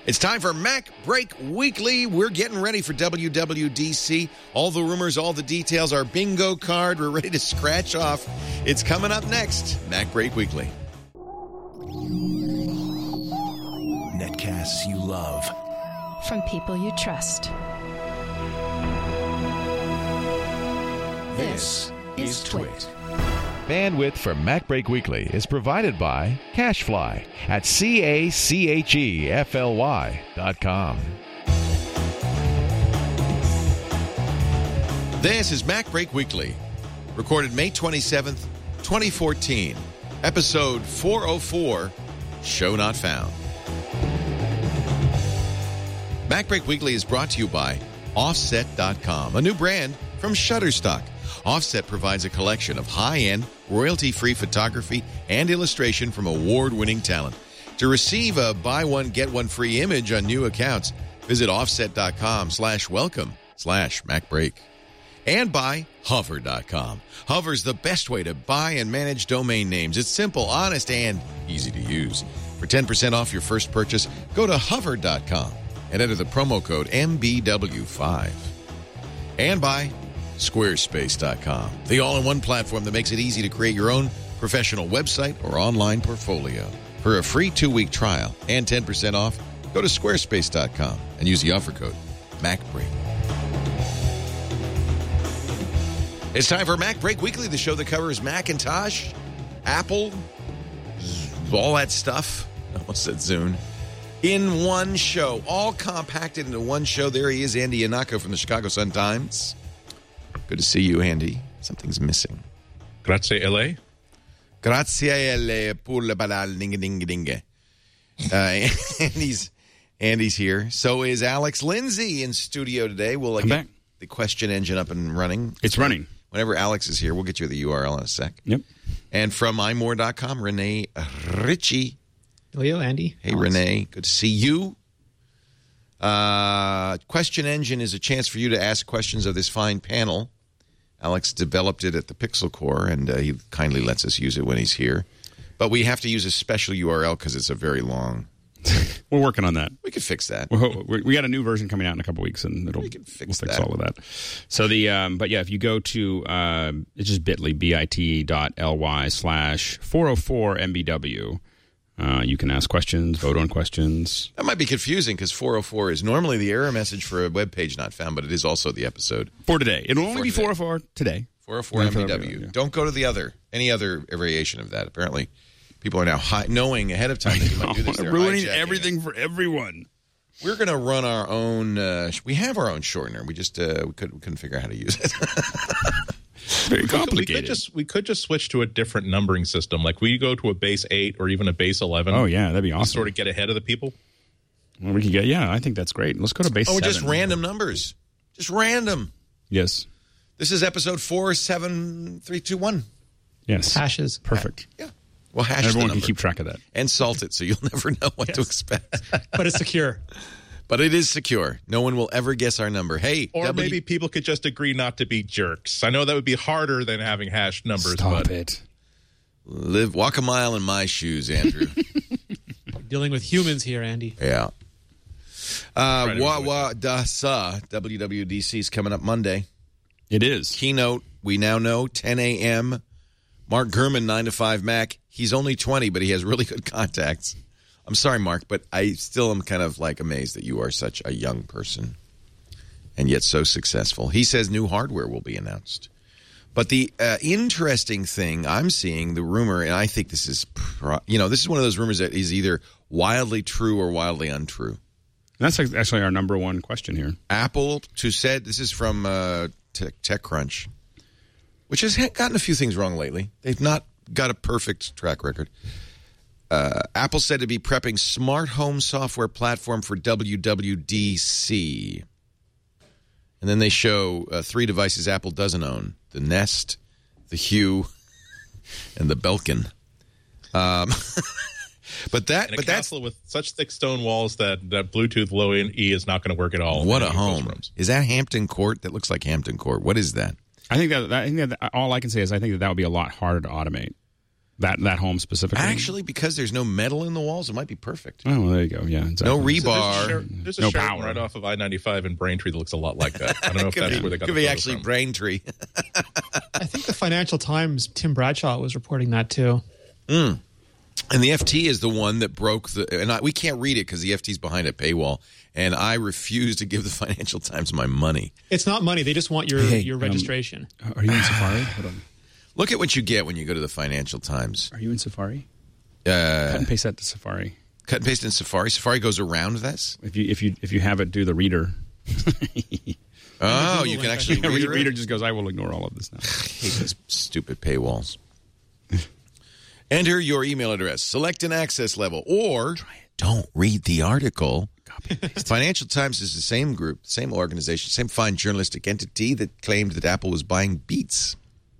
It's time for Mac Break Weekly. We're getting ready for WWDC. All the rumors, all the details, our bingo card. We're ready to scratch off. It's coming up next. Mac Break Weekly. Netcasts you love. From people you trust. This is Twit. Bandwidth for Mac Break Weekly is provided by CacheFly at CACHEFLY.com. This is Mac Break Weekly, recorded May 27th, 2014, episode 404, Show Not Found. Mac Break Weekly is brought to you by Offset.com, a new brand from Shutterstock. Offset provides a collection of high-end, royalty-free photography and illustration from award-winning talent. To receive a buy one, get one free image on new accounts, visit offset.com/welcome/MacBreak. And by Hover.com. Hover's the best way to buy and manage domain names. It's simple, honest, and easy to use. For 10% off your first purchase, go to Hover.com and enter the promo code MBW5. And by Squarespace.com, the all-in-one platform that makes it easy to create your own professional website or online portfolio. For a free 2-week trial and 10% off, go to Squarespace.com and use the offer code MacBreak. It's time for Mac Break Weekly, the show that covers Macintosh, Apple, all that stuff. I almost said Zune. In one show, all compacted into one show. There he is, Andy Yanako from the Chicago Sun-Times. Good to see you, Andy. Something's missing. Grazie, L.A. Grazie, L.A. Pour le balal ding-a-ding-a-ding. Andy's here. So is Alex Lindsay in studio today. We'll get the question engine up and running. It's running. Whenever Alex is here, we'll get you the URL in a sec. Yep. And from imore.com, Renee Ritchie. Hello, Andy. Hey, Alex. Renee. Good to see you. Question engine is a chance for you to ask questions of this fine panel. Alex developed it at the Pixel Core, and he kindly lets us use it when he's here. But we have to use a special URL because it's a very long. We're working on that. We could fix that. We got a new version coming out in a couple weeks, and we'll fix all of that. So but yeah, if you go to it's just bit.ly, bit.ly/404MBW. You can ask questions, vote on questions. That might be confusing because 404 is normally the error message for a web page not found, but it is also the episode. For today. It'll only be 404 today. 404 MBW. Yeah. Don't go to any other variation of that. Apparently, people are now knowing ahead of time that you might do this. They're ruining everything for everyone. We're going to run our own. We have our own shortener. We just we couldn't figure out how to use it. Very complicated. We could just switch to a different numbering system. Like we go to a base 8 or even a base 11. Oh yeah, that'd be awesome. Sort of get ahead of the people. Well, we could get. Yeah, I think that's great. Let's go to base 7. Just random numbers. Just random. Yes. This is episode 47321. Yes. Hashes. Perfect. Yeah. Well, hash everyone the number. Can keep track of that. And salt it so you'll never know what to expect. But it's secure. But it is secure. No one will ever guess our number. Hey, or maybe people could just agree not to be jerks. I know that would be harder than having hashed numbers. Stop it. Walk a mile in my shoes, Andrew. We're dealing with humans here, Andy. Yeah. WWDC is coming up Monday. It is. Keynote, we now know, 10 a.m. Mark Gurman, 9 to 5 Mac. He's only 20, but he has really good contacts. I'm sorry, Mark, but I still am kind of like amazed that you are such a young person and yet so successful. He says new hardware will be announced. But the interesting thing I'm seeing, the rumor, and I think this is, this is one of those rumors that is either wildly true or wildly untrue. That's actually our number one question here. Apple, this is from TechCrunch, which has gotten a few things wrong lately. They've not got a perfect track record. Apple said to be prepping smart home software platform for WWDC. And then they show 3 devices Apple doesn't own. The Nest, the Hue, and the Belkin. But that's castle with such thick stone walls that Bluetooth Low E is not going to work at all. What a home! Is that Hampton Court? That looks like Hampton Court. What is that? I think that all I can say is I think that would be a lot harder to automate. That home specifically? Actually, because there's no metal in the walls, it might be perfect. Oh, well, there you go. Yeah, exactly. No rebar. There's a No Sheraton power. right off of I-95 in Braintree that looks a lot like that. I don't know if that's where they got Could the be photo actually from. Braintree. I think the Financial Times, Tim Bradshaw was reporting that too. And the FT is the one that broke we can't read it because the FT's behind a paywall, and I refuse to give the Financial Times my money. It's not money; they just want your registration. Are you in Safari? Hold on. Look at what you get when you go to the Financial Times. Are you in Safari? Cut and paste that to Safari. Cut and paste in Safari. Safari goes around this. If you have it, do the reader. Oh, you can actually read Reader it. just goes, I will ignore all of this now. I hate those stupid paywalls. Enter your email address, select an access level, or don't read the article. Financial Times is the same group, same organization, same fine journalistic entity that claimed that Apple was buying Beats.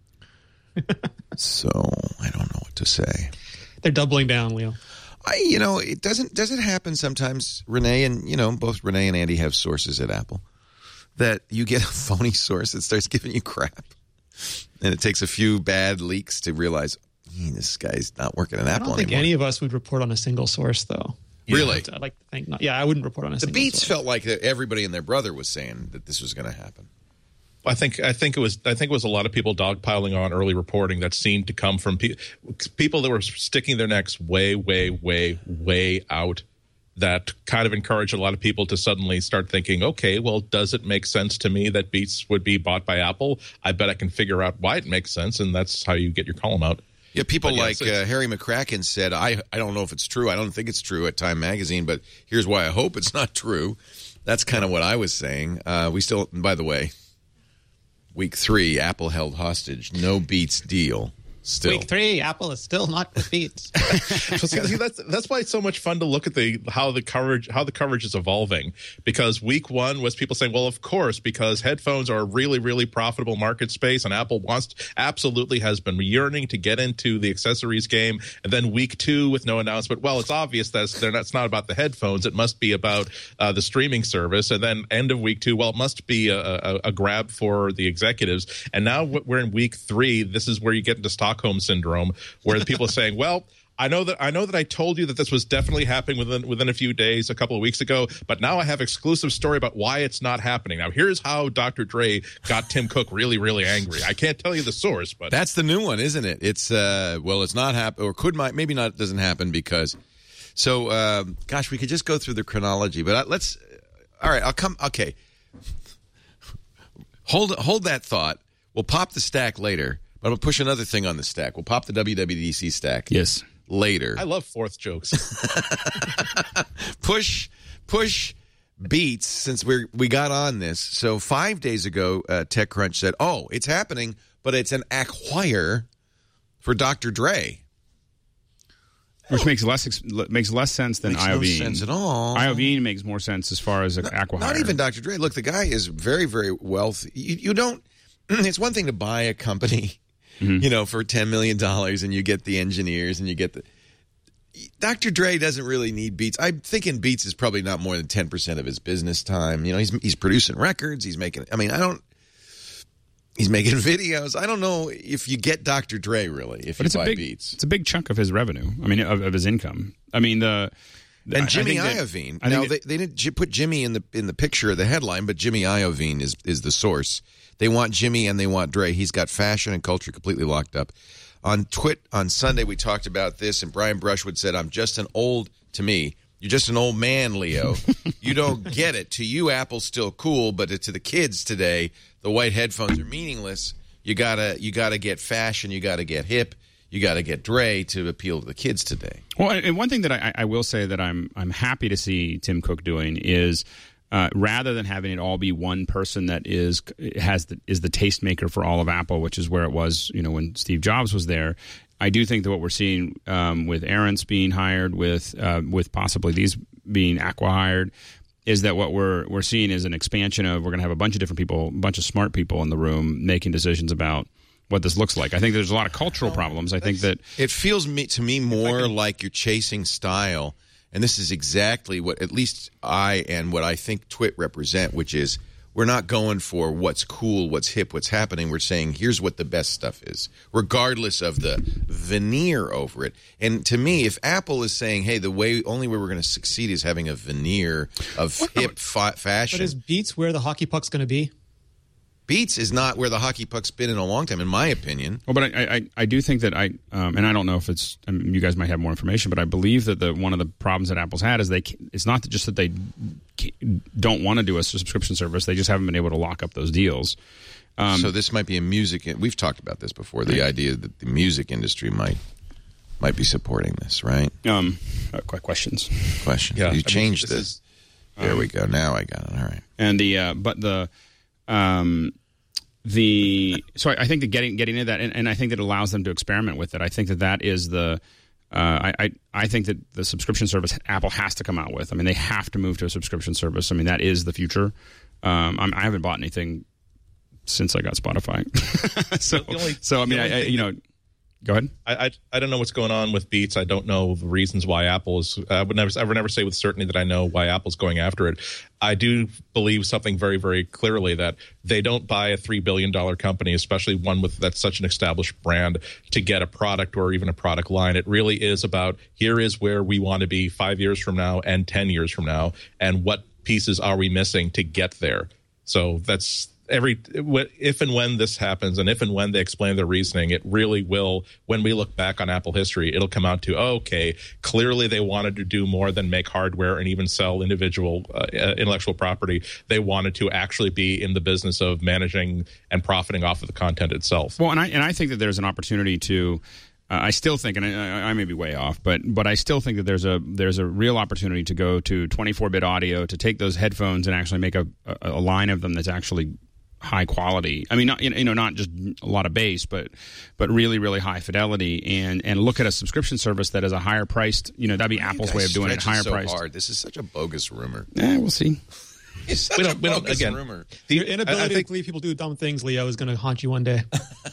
So I don't know what to say. They're doubling down, Leo. It does it happen sometimes, Renee, and both Renee and Andy have sources at Apple, that you get a phony source that starts giving you crap, and it takes a few bad leaks to realize this guy's not working at Apple I don't think anymore. any of us would report on a single source, though. Really? I'd like to think not. Yeah, I wouldn't report on a The single Beats source. felt like that everybody and their brother was saying that this was going to happen. I think it was a lot of people dogpiling on early reporting that seemed to come from people that were sticking their necks way, way, way, way out. That kind of encouraged a lot of people to suddenly start thinking, okay, well, does it make sense to me that Beats would be bought by Apple? I bet I can figure out why it makes sense, and that's how you get your column out. Yeah, people But like Harry McCracken said, I don't know if it's true. I don't think it's true at Time Magazine, but here's why I hope it's not true. That's kind of what I was saying. We still, by the way, week 3, Apple held hostage. No Beats deal. Still. Week 3, Apple is still not with Beats. See, that's why it's so much fun to look at how the coverage is evolving, because week 1 was people saying, well, of course, because headphones are a really, really profitable market space, and Apple absolutely has been yearning to get into the accessories game. And then week 2 with no announcement, well, it's obvious that's not about the headphones, it must be about the streaming service. And then end of week 2, well, it must be a grab for the executives. And now we're in week 3. This is where you get into Stockholm syndrome, where the people are saying, well, I know that I told you that this was definitely happening within a few days, a couple of weeks ago, but now I have exclusive story about why it's not happening. Now, here's how Dr. Dre got Tim Cook really, really angry. I can't tell you the source, but That's the new one, isn't it? It's it's not happen, or maybe not. It doesn't happen because. So, gosh, we could just go through the chronology, but let's. All right, I'll come. Okay, hold that thought. We'll pop the stack later, but I'm gonna push another thing on the stack. We'll pop the WWDC stack. Yes. Later. I love fourth jokes. push Beats since we got on this. So 5 days ago, TechCrunch said, "Oh, it's happening, but it's an acquire for Dr. Dre." Which makes less sense than Makes Iovine. no sense at all. Iovine makes more sense as far as acquihire. Not even Dr. Dre. Look, the guy is very, very wealthy. You don't. It's one thing to buy a company, for $10 million, and you get the engineers and you get the. Dr. Dre doesn't really need Beats. I'm thinking Beats is probably not more than 10% of his business time. He's producing records. He's making. He's making videos. I don't know if you get Dr. Dre really if you buy Beats. It's a big chunk of his revenue. I mean, of his income. I mean, and Jimmy Iovine. Now they didn't put Jimmy in the picture of the headline, but Jimmy Iovine is the source. They want Jimmy and they want Dre. He's got fashion and culture completely locked up. On Sunday we talked about this, and Brian Brushwood said, to me, you're just an old man, Leo. You don't get it. To you, Apple's still cool, but to the kids today, the white headphones are meaningless. You gotta get fashion. You gotta get hip. You gotta get Dre to appeal to the kids today. Well, and one thing that I will say that I'm happy to see Tim Cook doing is rather than having it all be one person that is the tastemaker for all of Apple, which is where it was, when Steve Jobs was there. I do think that what we're seeing with Arentz being hired, with possibly these being acqui-hired, is that what we're seeing is an expansion of, we're going to have a bunch of different people, a bunch of smart people in the room making decisions about what this looks like. I think there's a lot of cultural problems. I think that it feels to me more like you're chasing style, and this is exactly what at least I and what I think Twit represent, which is we're not going for what's cool, what's hip, what's happening. We're saying here's what the best stuff is, regardless of the veneer over it. And to me, if Apple is saying, hey, only way we're going to succeed is having a veneer of hip fashion. But is Beats where the hockey puck's going to be? Beats is not where the hockey puck's been in a long time, in my opinion. Well, but I do think that and I don't know if it's, you guys might have more information, but I believe that one of the problems that Apple's had is it's not just that they don't want to do a subscription service, they just haven't been able to lock up those deals. So this might be a music, we've talked about this before, the idea that the music industry might be supporting this, right? Questions. Yeah, you changed this. There we go. Now I got it. All right. And so I think that getting into that, and I think that it allows them to experiment with it. I think that is the I think that the subscription service Apple has to come out with. I mean, they have to move to a subscription service. I mean, that is the future. I haven't bought anything since I got Spotify. Go ahead. I don't know what's going on with Beats. I don't know the reasons why Apple is. I would never say with certainty that I know why Apple's going after it. I do believe something very, very clearly, that they don't buy a $3 billion company, especially one that's such an established brand, to get a product or even a product line. It really is about, here is where we want to be 5 years from now and 10 years from now, and what pieces are we missing to get there. So that's if and when this happens, and if and when they explain their reasoning, it really will, when we look back on Apple history, it'll come out to, okay, clearly they wanted to do more than make hardware and even sell individual intellectual property. They wanted to actually be in the business of managing and profiting off of the content itself. Well, and I think that there's an opportunity to I still think, and I may be way off, but I still think that there's a real opportunity to go to 24-bit audio, to take those headphones and actually make a line of them that's actually high quality. I mean, not just a lot of bass, but really, really high fidelity, and look at a subscription service that is a higher priced. That'd be Apple's way of doing it, higher priced. Hard. This is such a bogus rumor. We'll see. It's such a bogus rumor. Your inability to believe people do dumb things, Leo, is going to haunt you one day.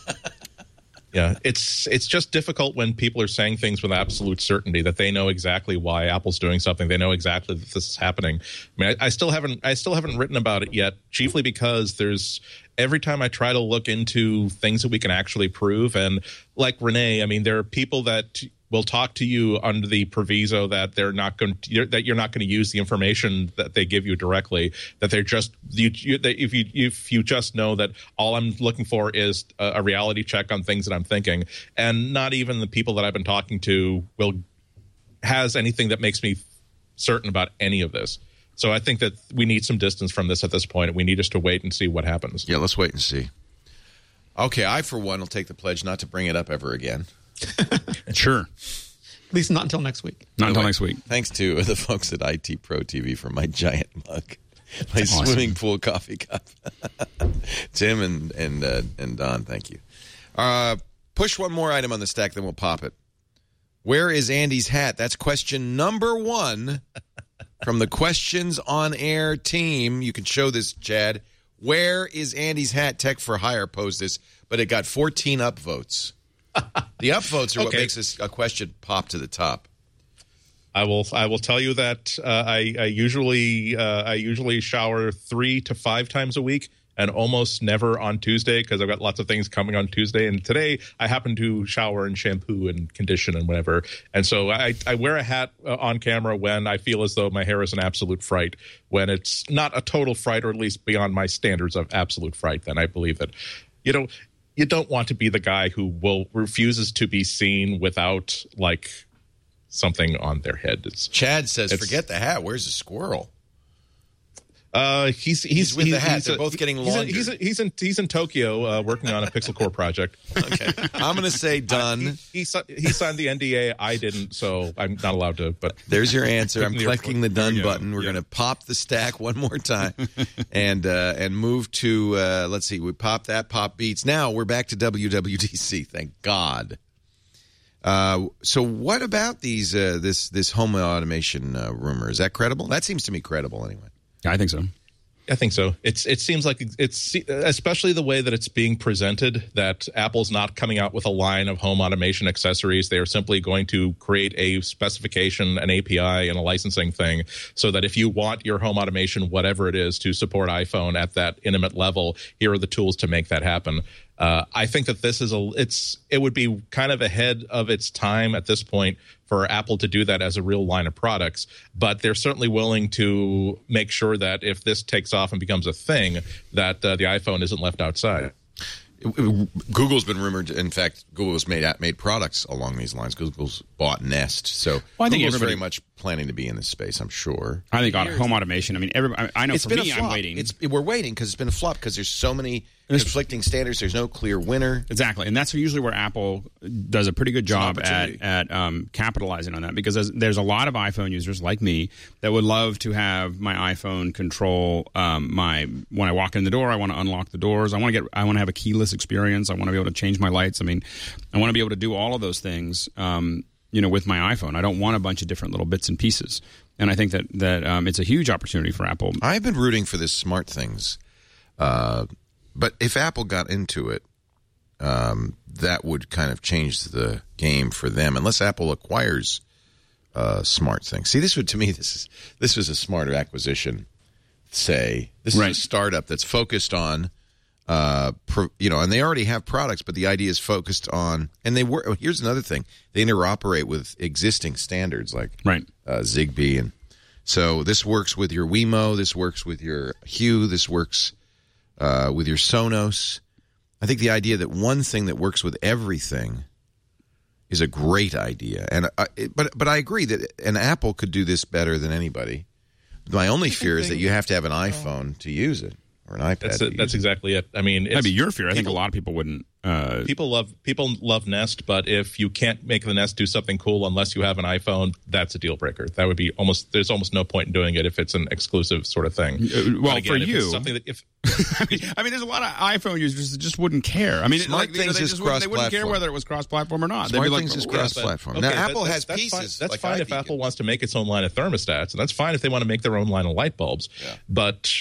Yeah, it's just difficult when people are saying things with absolute certainty that they know exactly why Apple's doing something. They know exactly that this is happening. I mean, I still haven't written about it yet, chiefly because every time I try to look into things that we can actually prove, and like Renee, I mean, there are people that will talk to you under the proviso that you're not going to use the information that they give you directly. That they're just if you just know that all I'm looking for is a reality check on things that I'm thinking, and not even the people that I've been talking to has anything that makes me certain about any of this. So I think that we need some distance from this at this point, and we need just to wait and see what happens. Yeah, let's wait and see. Okay, I for one will take the pledge not to bring it up ever again. Sure. At least not until next week. Not until next week. Thanks to the folks at IT Pro TV for my giant mug, my swimming pool coffee cup. Tim and Don, thank you. Push one more item on the stack, then we'll pop it. Where is Andy's hat? That's question number 1 from the Questions on Air team. You can show this, Chad. Where is Andy's hat? Tech for Hire posed this, but it got 14 upvotes. The upvotes are what makes a question pop to the top. I will tell you that I usually shower 3 to 5 times a week, and almost never on Tuesday because I've got lots of things coming on Tuesday. And today I happen to shower and shampoo and condition and whatever. And so I wear a hat on camera when I feel as though my hair is an absolute fright. When it's not a total fright, or at least beyond my standards of absolute fright, then I believe that, you don't want to be the guy who refuses to be seen without something on their head. Chad says, "Forget the hat. Where's the squirrel?" He's with the hat. They're both getting longer. He's in Tokyo working on a Pixel Core project. Okay, I'm going to say done. He signed the NDA. I didn't, so I'm not allowed to. But there's your answer. I'm clicking the done button. We're going to pop the stack one more time and move to let's see. We pop that. Pop Beats. Now we're back to WWDC. Thank God. So what about these this home automation rumor? Is that credible? That seems to me credible anyway. I think so. I think so. It seems like it's especially the way that it's being presented, that Apple's not coming out with a line of home automation accessories. They are simply going to create a specification, an API, and a licensing thing, so that if you want your home automation, whatever it is, to support iPhone at that intimate level, here are the tools to make that happen. I think that this is it would be kind of ahead of its time at this point for Apple to do that as a real line of products, but they're certainly willing to make sure that if this takes off and becomes a thing, that the iPhone isn't left outside. Google's been rumored. In fact, Google's made products along these lines. Google's bought Nest, so I think Google's very much planning to be in this space. I'm sure. I think home automation. I mean, I know it's for been me, a flop. I'm waiting. We're waiting because it's been a flop because there's so many conflicting standards. There's no clear winner. Exactly, and that's usually where Apple does a pretty good job at capitalizing on that, because there's a lot of iPhone users like me that would love to have my iPhone control when I walk in the door. I want to unlock the doors. I want to have a keyless experience. I want to be able to change my lights. I mean, I want to be able to do all of those things. With my iPhone, I don't want a bunch of different little bits and pieces. And I think that it's a huge opportunity for Apple. I've been rooting for this smart things. But if Apple got into it, that would kind of change the game for them. Unless Apple acquires smart things. See, this was a smarter acquisition. This is a startup that's focused on, and they already have products, but the idea is focused on. And here's another thing: they interoperate with existing standards like Zigbee, and so this works with your Wemo. This works with your Hue. This works with your Sonos. I think the idea that one thing that works with everything is a great idea. And but I agree that an Apple could do this better than anybody. My only fear is that you have to have an iPhone to use it, or an iPad. That's exactly it. I mean, that'd be your fear. I think a lot of people wouldn't. People love Nest, but if you can't make the Nest do something cool unless you have an iPhone, that's a deal breaker. That would be there's almost no point in doing it if it's an exclusive sort of thing. Again, for you, something that I mean, there's a lot of iPhone users that just wouldn't care. I mean, Smart Things is cross-platform. They wouldn't care whether it was cross-platform or not. Smart Things is cross-platform. Now, Apple has pieces. That's fine if Apple wants to make its own line of thermostats, and that's fine if they want to make their own line of light bulbs. Yeah. But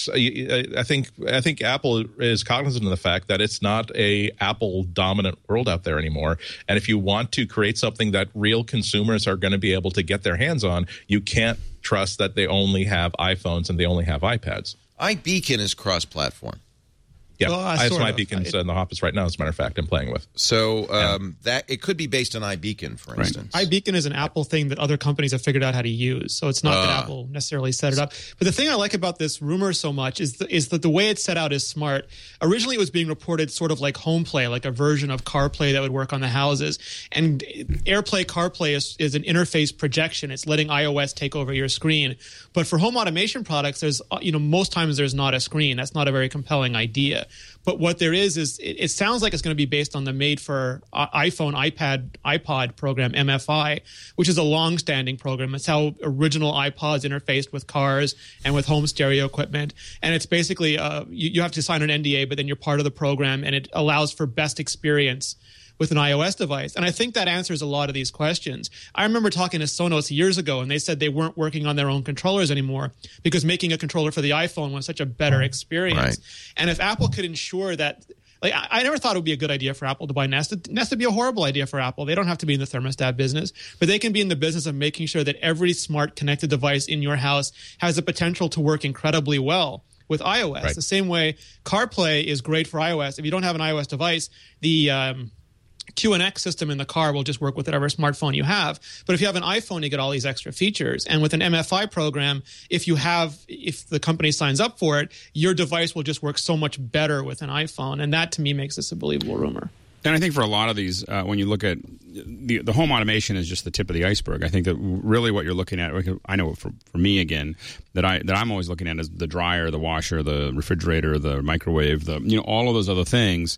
I think Apple is cognizant of the fact that it's not a Apple dominant world out there anymore. And if you want to create something that real consumers are going to be able to get their hands on, you can't trust that they only have iPhones and they only have iPads. iBeacon is cross-platform. Yeah, I have some iBeacons in the office right now, as a matter of fact, I'm playing with. So that it could be based on iBeacon, for instance. iBeacon is an Apple thing that other companies have figured out how to use. So it's not that Apple necessarily set it up. But the thing I like about this rumor so much is that the way it's set out is smart. Originally, it was being reported sort of like HomePlay, like a version of CarPlay that would work on the houses. And AirPlay CarPlay is an interface projection. It's letting iOS take over your screen. But for home automation products, there's most times there's not a screen. That's not a very compelling idea. But what there is it sounds like it's going to be based on the made for iPhone, iPad, iPod program, MFI, which is a long-standing program. It's how original iPods interfaced with cars and with home stereo equipment. And it's basically you have to sign an NDA, but then you're part of the program, and it allows for best experience with an iOS device. And I think that answers a lot of these questions. I remember talking to Sonos years ago, and they said they weren't working on their own controllers anymore because making a controller for the iPhone was such a better experience. Right. And if Apple could ensure that, I never thought it would be a good idea for Apple to buy Nest. Nest would be a horrible idea for Apple. They don't have to be in the thermostat business, but they can be in the business of making sure that every smart connected device in your house has the potential to work incredibly well with iOS. Right. The same way CarPlay is great for iOS. If you don't have an iOS device, the QNX system in the car will just work with whatever smartphone you have. But if you have an iPhone, you get all these extra features. And with an MFI program, if the company signs up for it, your device will just work so much better with an iPhone. And that, to me, makes this a believable rumor. And I think for a lot of these, when you look at the home automation is just the tip of the iceberg. I think that really what you're looking at, I know for me again, that I'm always looking at is the dryer, the washer, the refrigerator, the microwave, all of those other things.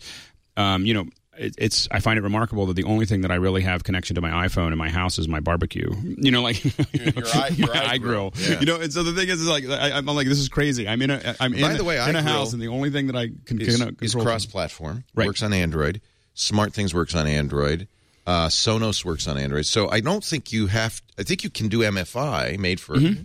I find it remarkable that the only thing that I really have connection to my iPhone in my house is my barbecue. Your iGrill. Yeah. And so the thing is like I'm like, this is crazy. I'm in a house, and the only thing that I can control is cross-platform. Right. Works on Android. Smart Things works on Android. Sonos works on Android. So I don't think you have. I think you can do MFI made for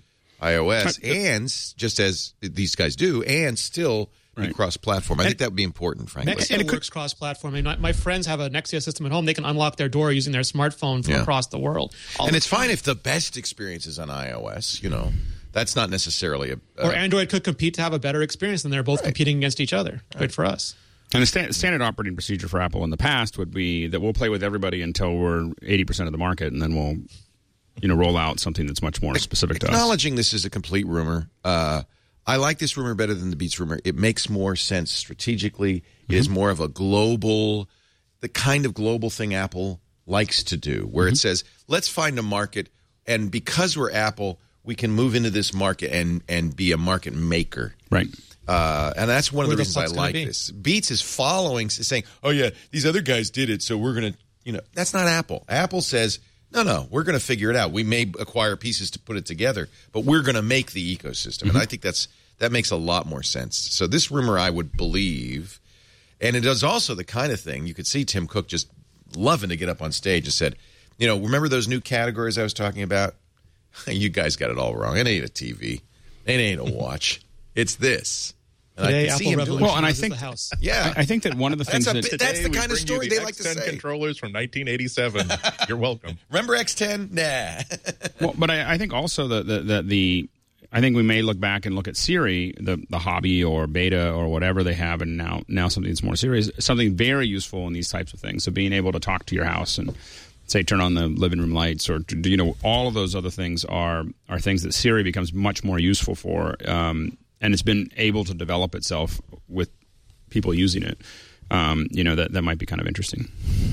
iOS, and just as these guys do, and still be cross-platform. I think that would be important, frankly. Nexia and it works cross-platform. I mean, my friends have a Nexia system at home. They can unlock their door using their smartphone from across the world. And it's fine if the best experience is on iOS. That's not necessarily or Android could compete to have a better experience, and they're both competing against each other. Good for us. And the standard operating procedure for Apple in the past would be that we'll play with everybody until we're 80% of the market, and then we'll roll out something that's much more specific to us. Acknowledging this is a complete rumor, I like this rumor better than the Beats rumor. It makes more sense strategically. It is more of a the kind of global thing Apple likes to do, where it says, let's find a market, and because we're Apple, we can move into this market and be a market maker. Right. And that's one of the reasons I like this. Beats is saying, oh, yeah, these other guys did it, so we're going to, that's not Apple. Apple says, no, we're going to figure it out. We may acquire pieces to put it together, but we're going to make the ecosystem. And I think that makes a lot more sense. So this rumor, I would believe, and it is also the kind of thing, you could see Tim Cook just loving to get up on stage and said, remember those new categories I was talking about? You guys got it all wrong. It ain't a TV. It ain't a watch. It's this. And today, I can see him doing well, and I think the house. Yeah, I think that one of the things that's the kind of story they like to X10 say. Controllers from 1987. You're welcome. Remember X10? Nah. Well, but I think also I think we may look back and look at Siri, the hobby or beta or whatever they have, and now something that's more serious, something very useful in these types of things. So being able to talk to your house and say turn on the living room lights, or all of those other things are things that Siri becomes much more useful for. And it's been able to develop itself with people using it. That might be kind of interesting.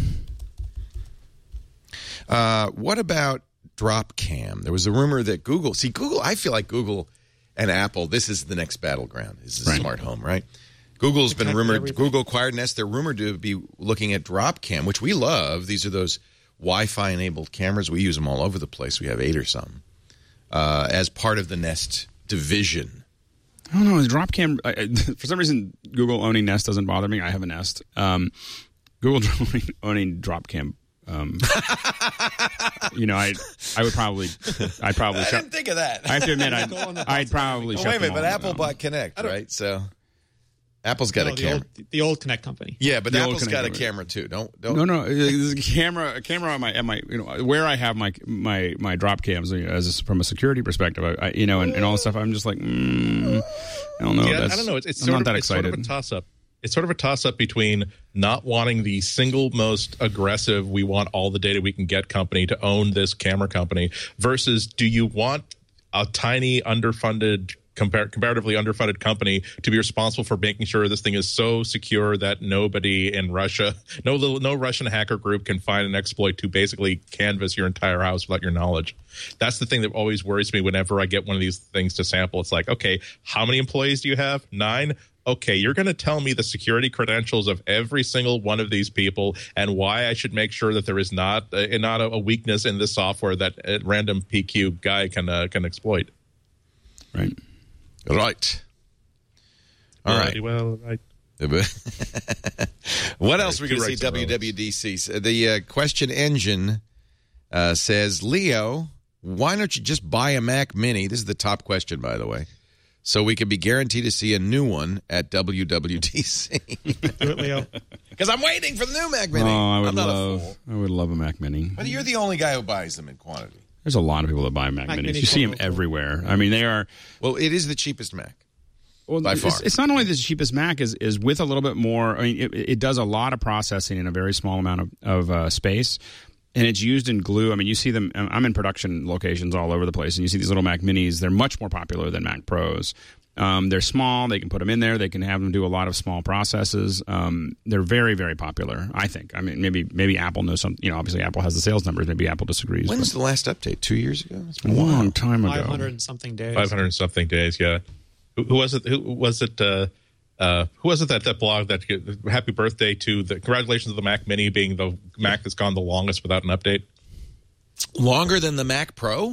What about Drop Cam? There was a rumor that Google, I feel like Google and Apple, this is the next battleground. This is smart home, right? Google's been rumored, Google acquired Nest. They're rumored to be looking at Drop Cam, which we love. These are those Wi-Fi enabled cameras. We use them all over the place. We have 8 or something as part of the Nest division. I don't know. Drop Cam, for some reason, Google owning Nest doesn't bother me. I have a Nest. Google owning Drop Cam. I would probably. I didn't think of that. I have to admit, I'd probably. Wait a minute, but Apple bought Connect, right? So Apple's got a camera. The old Connect company. Yeah, but Apple's got a camera too. Don't. No. There's a camera on my where I have my drop cams from a security perspective. And all this stuff. I'm just like, I don't know. Yeah, I don't know. It's sort of a toss up. It's sort of a toss-up between not wanting the single most aggressive, we want all the data we can get company to own this camera company, versus do you want a tiny, underfunded, comparatively underfunded company to be responsible for making sure this thing is so secure that nobody in Russia, no Russian hacker group can find an exploit to basically canvas your entire house without your knowledge. That's the thing that always worries me whenever I get one of these things to sample. It's like, okay, how many employees do you have? 9? Okay, you're going to tell me the security credentials of every single one of these people and why I should make sure that there is not a weakness in this software that a random PQ guy can exploit. Right. Right. All right. Well, right. What else are we going to see WWDC? The question engine says, Leo, why don't you just buy a Mac Mini? This is the top question, by the way. So we can be guaranteed to see a new one at WWDC. Do it, Leo. Because I'm waiting for the new Mac Mini. Oh, I would love a Mac Mini. But you're the only guy who buys them in quantity. There's a lot of people that buy Mac Minis. You see them everywhere. I mean, they are. Well, it is the cheapest Mac. Well, by far. It's not only the cheapest Mac is with a little bit more. I mean, it does a lot of processing in a very small amount of space. And it's used in glue. I mean, you see them. I'm in production locations all over the place, and you see these little Mac Minis. They're much more popular than Mac Pros. They're small. They can put them in there. They can have them do a lot of small processes. They're very, very popular, I think. I mean, maybe Apple knows something. Obviously Apple has the sales numbers. Maybe Apple disagrees. When's the last update? 2 years ago? It's been a long time ago. 500 and something days. 500 and something days, yeah. Who was it? Who was it that blog that happy birthday to the congratulations to the Mac Mini being the Mac that's gone the longest without an update? Longer than the Mac Pro?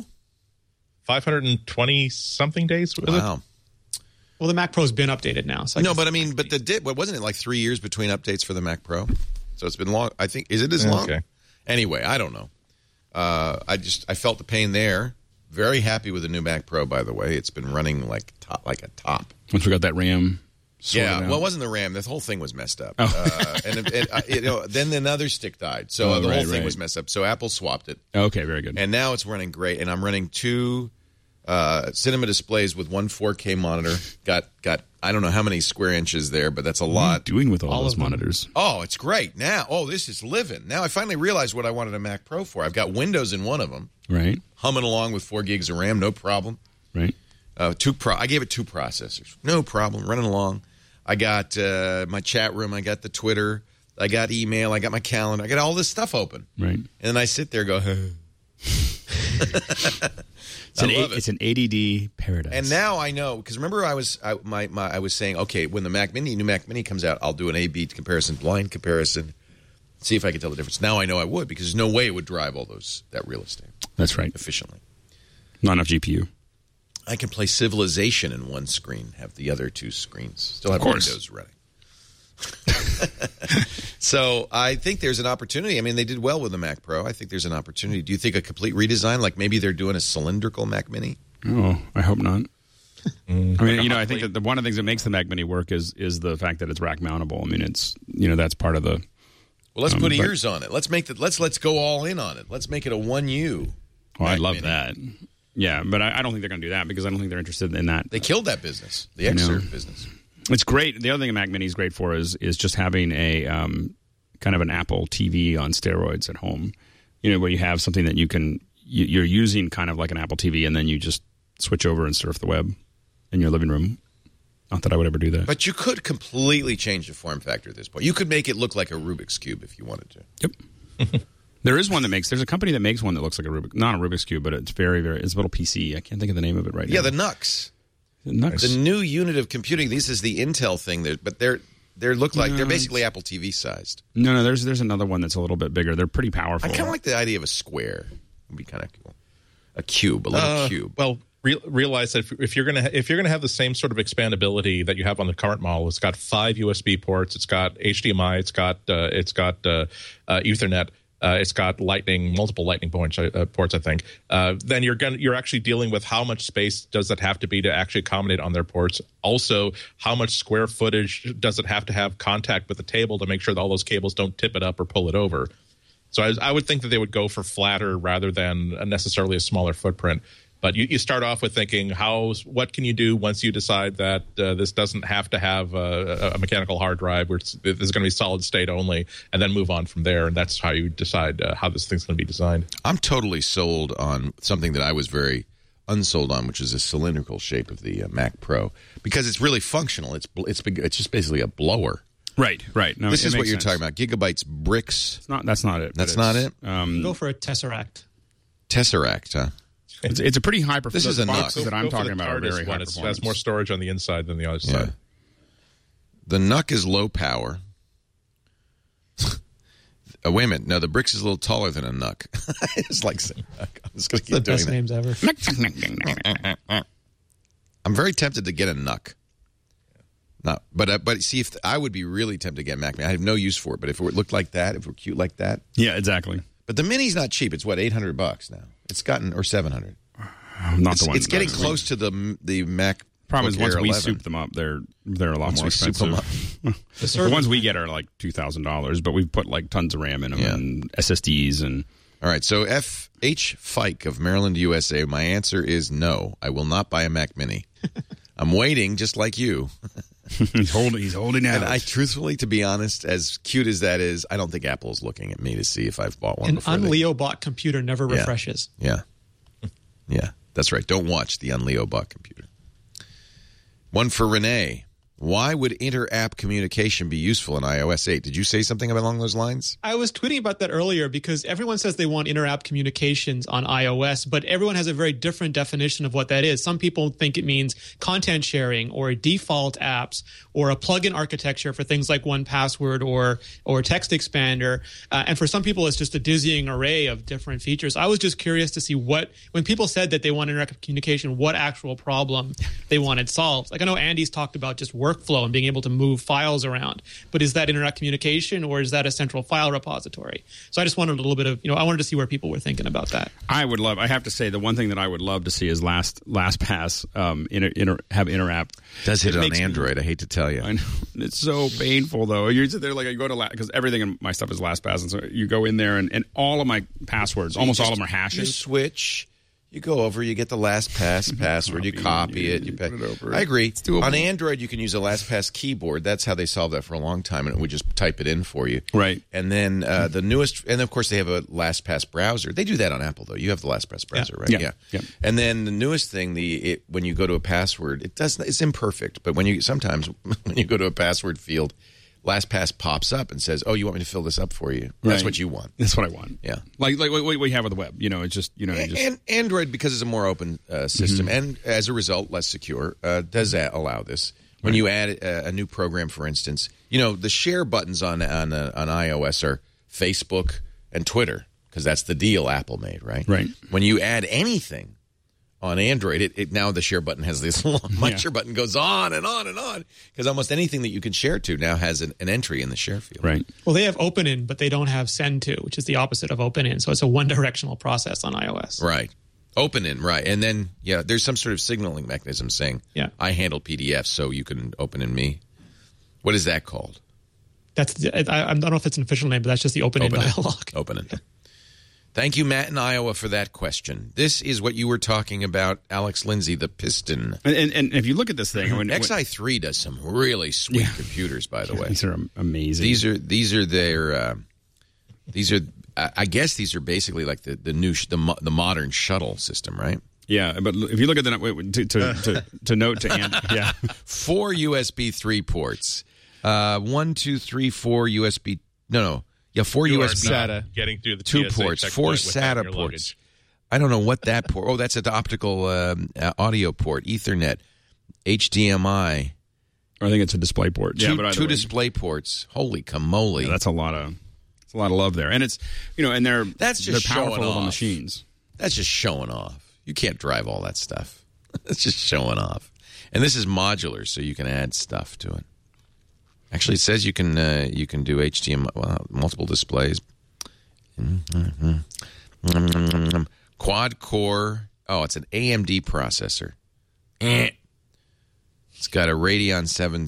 520 something days. Wow. Well, the Mac Pro's been updated now. So but wasn't it like 3 years between updates for the Mac Pro? So it's been long. I think, is it as long? Okay. Anyway, I don't know. I felt the pain there. very happy with the new Mac Pro, by the way. It's been running like a top. Once we got that RAM. Yeah, out. well, it wasn't the RAM. The whole thing was messed up. Oh. Then another stick died. So the whole thing was messed up. So Apple swapped it. Okay, very good. And now it's running great. And I'm running 2 cinema displays with 1 4K monitor. Got I don't know how many square inches there, but that's a lot. What are you doing with all those monitors? Oh, it's great. Now, this is living. Now I finally realized what I wanted a Mac Pro for. I've got Windows in one of them. Right. Humming along with 4 gigs of RAM, no problem. Right. I gave it 2 processors. No problem. Running along. I got my chat room. I got the Twitter. I got email. I got my calendar. I got all this stuff open. Right. And then I sit there and go, It's an ADD paradise. And now I know, because remember I was saying, okay, when the new Mac Mini comes out, I'll do an A/B comparison, blind comparison, see if I can tell the difference. Now I know I would, because there's no way it would drive all that real estate. That's right. Efficiently. Not enough GPU. I can play Civilization in one screen, have the other 2 screens. Still have Windows running. So I think there's an opportunity. I mean, they did well with the Mac Pro. I think there's an opportunity. Do you think a complete redesign, like maybe they're doing a cylindrical Mac Mini? Oh, I hope not. I mean, I think that one of the things that makes the Mac Mini work is the fact that it's rack mountable. I mean, it's that's part of the. Well, let's put ears on it. Let's make let's go all in on it. Let's make it a 1U. Oh, I love that. Yeah, but I don't think they're going to do that because I don't think they're interested in that. They killed that business, the Xserve business. It's great. The other thing a Mac Mini is great for is just having a kind of an Apple TV on steroids at home. Where you have something that you're using kind of like an Apple TV, and then you just switch over and surf the web in your living room. Not that I would ever do that. But you could completely change the form factor at this point. You could make it look like a Rubik's Cube if you wanted to. Yep. There's a company that makes one that looks like not a Rubik's Cube, but it's very, very, it's a little PC. I can't think of the name of it right now. Yeah, the Nux. The new unit of computing. This is the Intel thing, but they're basically Apple TV sized. No, there's another one that's a little bit bigger. They're pretty powerful. I kind of like the idea of a square. It'd be kind of cool. A cube, a little cube. Well, realize that if you're gonna have the same sort of expandability that you have on the current model, it's got 5 USB ports, it's got HDMI, it's got Ethernet. It's got multiple Lightning ports, I think. Then you're actually dealing with how much space does it have to be to actually accommodate on their ports. Also, how much square footage does it have to have contact with the table to make sure that all those cables don't tip it up or pull it over. So I would think that they would go for flatter rather than necessarily a smaller footprint. But you start off with thinking, what can you do once you decide that this doesn't have to have a mechanical hard drive, where this is going to be solid state only, and then move on from there. And that's how you decide how this thing's going to be designed. I'm totally sold on something that I was very unsold on, which is the cylindrical shape of the Mac Pro, because it's really functional. It's just basically a blower. Right. No, this is what you're talking about. Gigabytes bricks. That's not it. That's not it? Go for a Tesseract. Tesseract, huh? It's a pretty high performance. This is a Nux that I'm talking about are very high performance. It has more storage on the inside than the other side. The Nux is low power. Wait a minute. No, the Brix is a little taller than a Nux. It's like saying Nux. I'm just going to keep doing The best names ever. I'm very tempted to get a Nux. No, but see, if I would be really tempted to get a Mac Mini. I have no use for it, but if it looked like that, if it were cute like that. Yeah, exactly. But the Mini's not cheap. It's what, $800 now. It's gotten, or $700. Not the one. It's getting close to the Mac. Problem is, once we soup them up, they're a lot more expensive. The ones we get are like $2,000, but we've put like tons of RAM in them and SSDs and. All right, so F.H. Fike of Maryland, USA. My answer is no. I will not buy a Mac Mini. I'm waiting, just like you. He's holding out. And I, truthfully, to be honest, as cute as that is, I don't think Apple's looking at me to see if I've bought one before. An unLeo-bought computer never refreshes. Yeah, that's right. Don't watch the unLeo-bought computer. One for Renee. Why would inter-app communication be useful in iOS 8? Did you say something along those lines? I was tweeting about that earlier because everyone says they want inter-app communications on iOS, but everyone has a very different definition of what that is. Some people think it means content sharing or default apps or a plugin architecture for things like 1Password or Text Expander. And for some people, it's just a dizzying array of different features. I was just curious to see when people said that they want inter-app communication, what actual problem they wanted solved. Like I know Andy's talked about just workflow and being able to move files around, but is that internet communication or is that a central file repository? So I just wanted a little bit of, I wanted to see where people were thinking about that. I have to say, the one thing that I would love to see is LastPass have interapp. Does hit on Android, I hate to tell you. I know. It's so painful, though. You're there like, you go to because everything in my stuff is LastPass, and so you go in there, and all of my passwords, almost all of them are hashes. You switch. You go over, you get the LastPass password, you copy it. You put it over. I agree. On Android, you can use a LastPass keyboard. That's how they solved that for a long time, and it would just type it in for you. Right. And then the newest, and of course they have a LastPass browser. They do that on Apple, though. You have the LastPass browser, right? Yeah. And then the newest thing, when you go to a password, it's imperfect, but sometimes when you go to a password field, LastPass pops up and says, "Oh, you want me to fill this up for you?" That's what you want. That's what I want. Yeah, like what we have with the web. It's just and Android, because it's a more open system, and as a result, less secure, does that allow this. When you add a new program, for instance, the share buttons on iOS are Facebook and Twitter, because that's the deal Apple made, right? Right. When you add anything on Android, now the share button has this long. My share button goes on and on and on, because almost anything that you can share to now has an entry in the share field. Right. Well, they have OpenIn, but they don't have Send To, which is the opposite of OpenIn. So it's a one-directional process on iOS. Right. OpenIn, right. And then, there's some sort of signaling mechanism saying, I handle PDFs, so you can open in me. What is that called? I don't know if it's an official name, but that's just the OpenIn dialogue. OpenIn. Thank you, Matt in Iowa, for that question. This is what you were talking about, Alex Lindsay, the Piston. And if you look at this thing, XI3 does some really sweet computers, by the way. These are amazing. These are their. I guess these are basically like the modern shuttle system, right? Yeah, but if you look at to note to Andy, 4 USB 3 ports, 1, 2, 3, 4 USB. No. Yeah, 4 USB SATA. Getting through the 2 ports, 4 SATA ports. Luggage. I don't know what that port. Oh, that's an optical audio port, Ethernet, HDMI. I think it's a display port. Two display ports. Holy camole! Yeah, that's a lot of love there, and it's and they're powerful little machines. That's just showing off. You can't drive all that stuff. It's just showing off. And this is modular, so you can add stuff to it. Actually, it says you can do HDMI, multiple displays. Quad core. Oh, it's an AMD processor. It's got a Radeon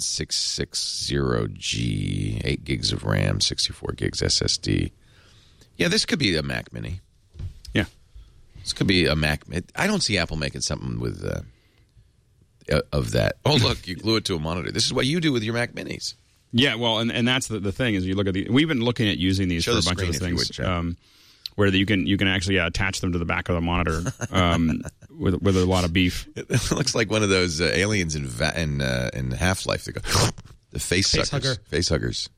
7660G, 8 gigs of RAM, 64 gigs SSD. Yeah, this could be a Mac Mini. Yeah. This could be a Mac. I don't see Apple making something with of that. Oh, look, you glue it to a monitor. This is what you do with your Mac Minis. Yeah, well, and that's the thing is you look at we've been looking at using these for a bunch of things where you can actually attach them to the back of the monitor with a lot of beef. It looks like one of those aliens in Half-Life. They go the face huggers.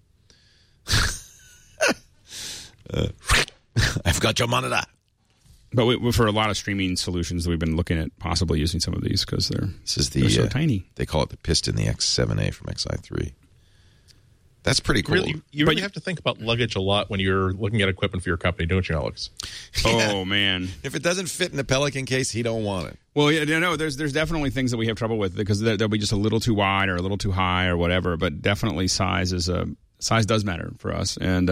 I've got your monitor. But for a lot of streaming solutions, we've been looking at possibly using some of these because they're so tiny. They call it the Piston, the X7A from XI3. That's pretty cool. You really have to think about luggage a lot when you're looking at equipment for your company, don't you, Alex? Oh, man. If it doesn't fit in the Pelican case, he don't want it. Well, there's definitely things that we have trouble with because they'll be just a little too wide or a little too high or whatever. But definitely size does matter for us, and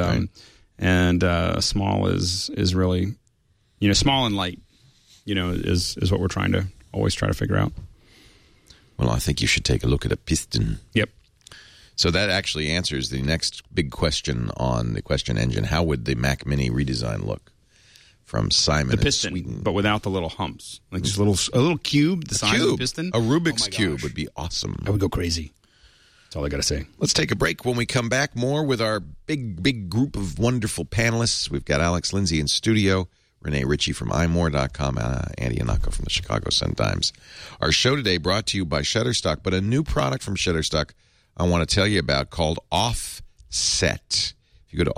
small is really, small and light, is what we're trying to always try to figure out. Well, I think you should take a look at a Piston. Yep. So that actually answers the next big question on the question engine. How would the Mac Mini redesign look? From Simon in Sweden. But without the little humps. Like just a little cube the size of a piston. A Rubik's Cube would be awesome. I would go crazy. That's all I got to say. Let's take a break. When we come back, more with our big group of wonderful panelists. We've got Alex Lindsay in studio, Renee Ritchie from iMore.com, Andy Anaka from the Chicago Sun-Times. Our show today brought to you by Shutterstock, but a new product from Shutterstock I want to tell you about called Offset. If you go to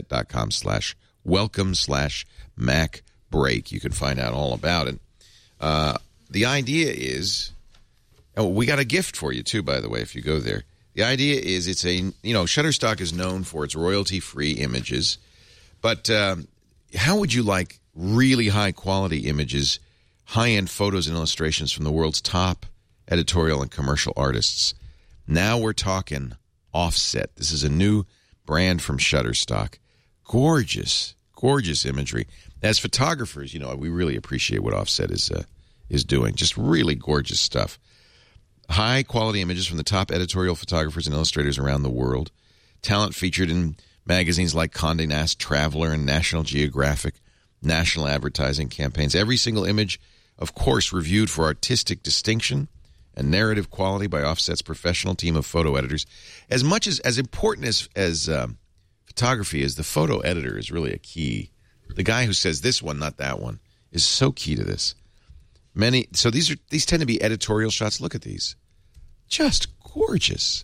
offset.com/welcome/Mac Break, you can find out all about it. The idea is, we got a gift for you too, by the way, if you go there. The idea is Shutterstock is known for its royalty-free images, but how would you like really high-quality images, high-end photos and illustrations from the world's top editorial and commercial artists. Now we're talking Offset. This is a new brand from Shutterstock. Gorgeous, gorgeous imagery. As photographers, we really appreciate what Offset is doing. Just really gorgeous stuff. High-quality images from the top editorial photographers and illustrators around the world. Talent featured in magazines like Condé Nast Traveler and National Geographic, national advertising campaigns. Every single image, of course, reviewed for artistic distinction and narrative quality by Offset's professional team of photo editors. As much as important as photography is, the photo editor is really a key. The guy who says this one, not that one, is so key to this. So these tend to be editorial shots. Look at these. Just gorgeous.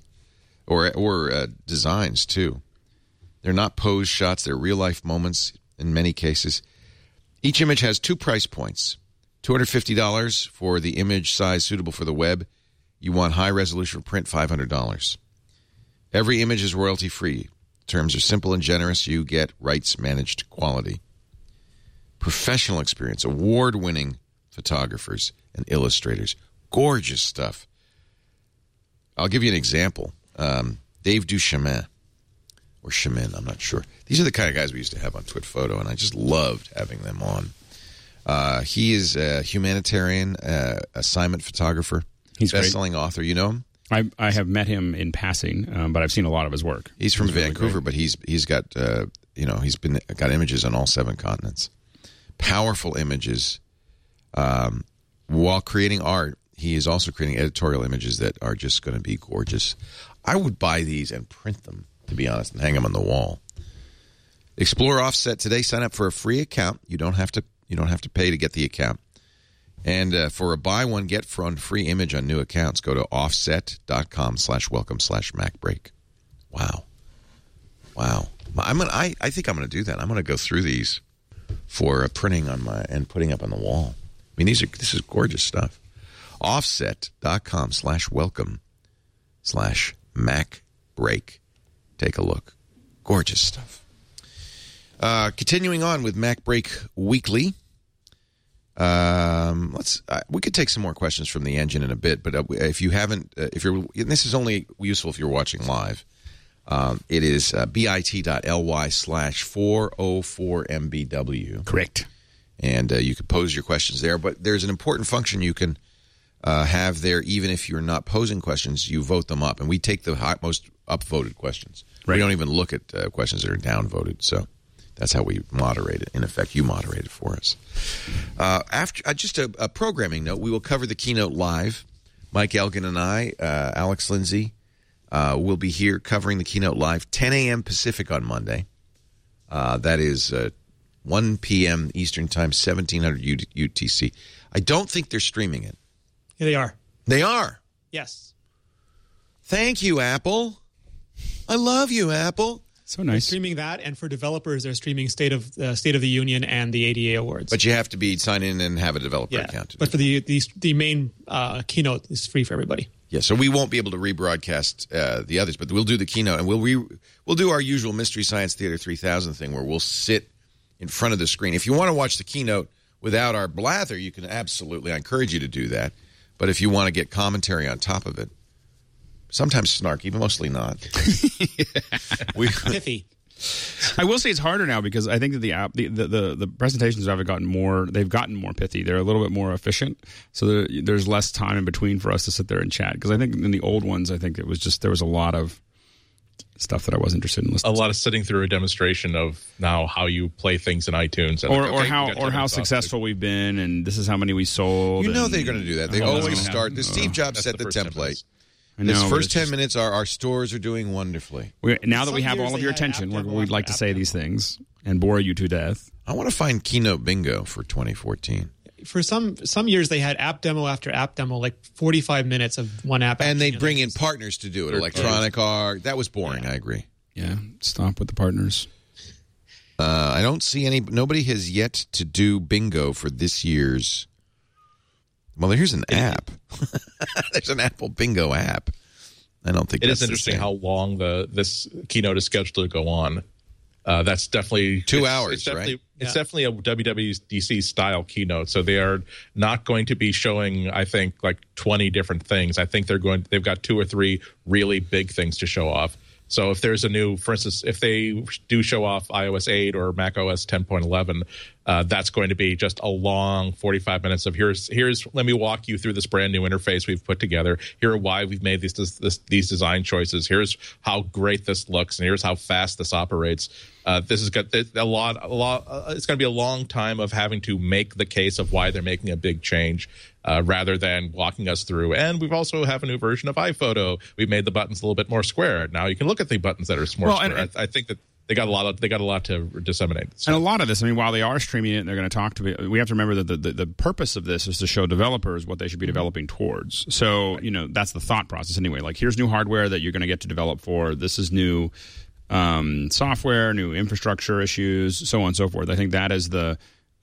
Or designs, too. They're not pose shots. They're real-life moments in many cases. Each image has 2 price points. $250 for the image size suitable for the web. You want high-resolution print, $500. Every image is royalty-free. Terms are simple and generous. You get rights-managed quality. Professional experience. Award-winning photographers and illustrators. Gorgeous stuff. I'll give you an example. Dave Duchemin, or Chemin, I'm not sure. These are the kind of guys we used to have on TwitPhoto, and I just loved having them on. He is a humanitarian assignment photographer. He's best-selling author. You know him? I have met him in passing, but I've seen a lot of his work. He's from Vancouver, but he's got got images on all 7 continents. Powerful images. While creating art, he is also creating editorial images that are just going to be gorgeous. I would buy these and print them, to be honest, and hang them on the wall. Explore Offset today. Sign up for a free account. You don't have to pay to get the account. And for a buy one, get one free image on new accounts, go to offset.com/welcome/MacBreak. Wow. I think I'm going to do that. I'm going to go through these for printing and putting up on the wall. I mean, this is gorgeous stuff. Offset.com/welcome/MacBreak. Take a look. Gorgeous stuff. Continuing on with MacBreak Weekly. We could take some more questions from the engine in a bit, but if you haven't, and this is only useful if you're watching live. It is bit.ly/404MBW. Correct. And you can pose your questions there, but there's an important function you can have there. Even if you're not posing questions, you vote them up, and we take the most upvoted questions. Right. We don't even look at questions that are downvoted, so that's how we moderate it. In effect, you moderate it for us. After just a programming note, we will cover the keynote live. Mike Elgin and I, Alex Lindsay, will be here covering the keynote live, 10 a.m. Pacific on Monday. That is 1 p.m. Eastern Time, 1700 UTC. I don't think they're streaming it. Yeah, they are. They are? Yes. Thank you, Apple. I love you, Apple. So nice. They're streaming that, and for developers, they're streaming State of the Union and the ADA Awards. But you have to be signed in and have a developer account. But for the main keynote is free for everybody. Yeah, so we won't be able to rebroadcast the others, but we'll do the keynote, and we'll do our usual Mystery Science Theater 3000 thing where we'll sit in front of the screen. If you want to watch the keynote without our blather, you can absolutely. I encourage you to do that. But if you want to get commentary on top of it, sometimes snarky, but mostly not. Pithy. I will say it's harder now because I think that the presentations have gotten more. They've gotten more pithy. They're a little bit more efficient, so there's less time in between for us to sit there and chat. Because I think in the old ones, I think it was just there was a lot of stuff that I was interested in listening. A lot of sitting through a demonstration of now how you play things in iTunes, and or how successful we've been, and this is how many we sold. You know they're going to do that. They always start. Steve Jobs set the template. This first 10 minutes, our stores are doing wonderfully. Now that we have all of your attention, we'd like to say these things and bore you to death. I want to find Keynote Bingo for 2014. For some years, they had app demo after app demo, like 45 minutes of one app. And they'd bring in partners to do it, Electronic Art. That was boring, I agree. Yeah, stop with the partners. I don't see nobody has yet to do bingo for this year's. Well, here's an app. There's an Apple Bingo app. I don't think it is interesting how long this keynote is scheduled to go on. That's definitely 2 hours, right? It's definitely a WWDC style keynote. So they are not going to be showing, I think, like 20 different things. I think they've got 2 or 3 really big things to show off. So if there's a new, for instance, if they do show off iOS 8 or Mac OS 10.11, that's going to be just a long 45 minutes of here's let me walk you through this brand new interface we've put together. Here are why we've made these design choices. Here's how great this looks, and here's how fast this operates. This has got a lot. It's going to be a long time of having to make the case of why they're making a big change, rather than walking us through. And we've also have a new version of iPhoto. We've made the buttons a little bit more square. Now you can look at the buttons that are more square. I think that they got a lot to disseminate. So. And a lot of this, I mean, while they are streaming it, and they're going to talk to. We have to remember that the purpose of this is to show developers what they should be developing towards. So that's the thought process anyway. Like, here's new hardware that you're going to get to develop for. This is new software, new infrastructure issues, so on and so forth. I think that is the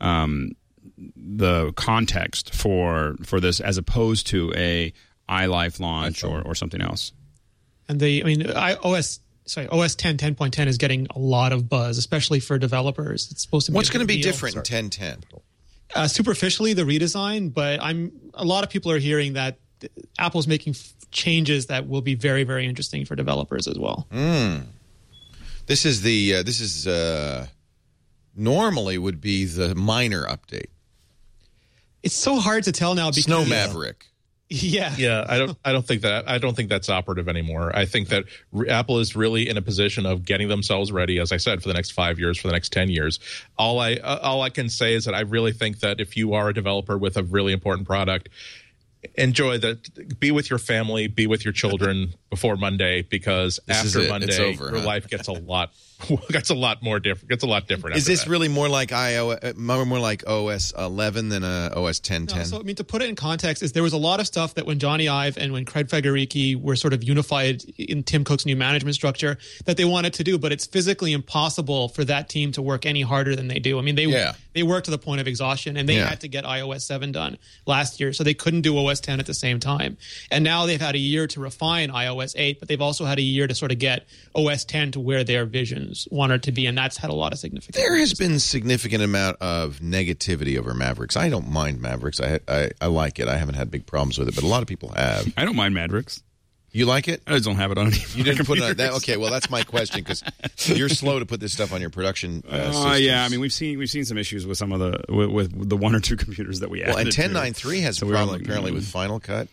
context for this, as opposed to a iLife launch or something else. And OS 10, 10.10 is getting a lot of buzz, especially for developers. It's supposed to be. What's going to be different in 10.10? Superficially, the redesign, but a lot of people are hearing that Apple's making changes that will be very, very interesting for developers as well. This is normally would be the minor update. It's so hard to tell now because Snow Maverick. Yeah. I don't think that's operative anymore. I think that Apple is really in a position of getting themselves ready, as I said, for the next 5 years, for the next 10 years. All I can say is that I really think that if you are a developer with a really important product, enjoy that. Be with your family, be with your children before Monday, because after Monday, your life gets a lot more different. Gets a lot different. Is this really more like more like OS 11 than OS 10.10? No, so to put it in context, is there was a lot of stuff that when Johnny Ive and when Craig Federighi were sort of unified in Tim Cook's new management structure that they wanted to do, but it's physically impossible for that team to work any harder than they do. I mean, they worked to the point of exhaustion, and they had to get iOS 7 done last year, so they couldn't do OS 10 at the same time. And now they've had a year to refine iOS 8, but they've also had a year to sort of get OS 10 to where their visions wanted to be, and that's had a lot of significance. There has been significant amount of negativity over Mavericks. I don't mind Mavericks. I like it. I haven't had big problems with it, but a lot of people have. I don't mind Mavericks. You like it? I just don't have it on any. You didn't put it on that? Okay, well, that's my question, because you're slow to put this stuff on your production systems. Yeah, I mean, we've seen some issues with some of with the 1 or 2 computers that we added. Well, and 10.9.3 has a problem apparently with Final Cut.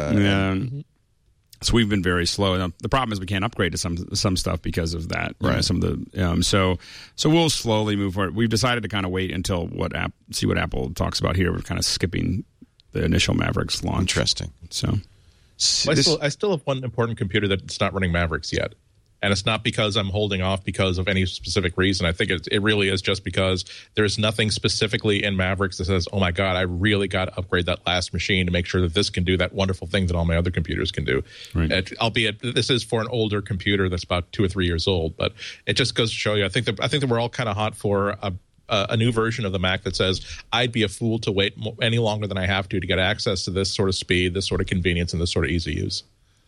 So we've been very slow. Now, the problem is we can't upgrade to some stuff because of that. Right. Some of the so we'll slowly move forward. We've decided to kind of wait until see what Apple talks about here. We're kind of skipping the initial Mavericks launch. Interesting. So I still have one important computer that's not running Mavericks yet. And it's not because I'm holding off because of any specific reason. I think it really is just because there's nothing specifically in Mavericks that says, oh, my God, I really got to upgrade that last machine to make sure that this can do that wonderful thing that all my other computers can do. Right. Albeit this is for an older computer that's about 2 or 3 years old. But it just goes to show you, I think that we're all kind of hot for a new version of the Mac that says, I'd be a fool to wait any longer than I have to get access to this sort of speed, this sort of convenience, and this sort of easy use.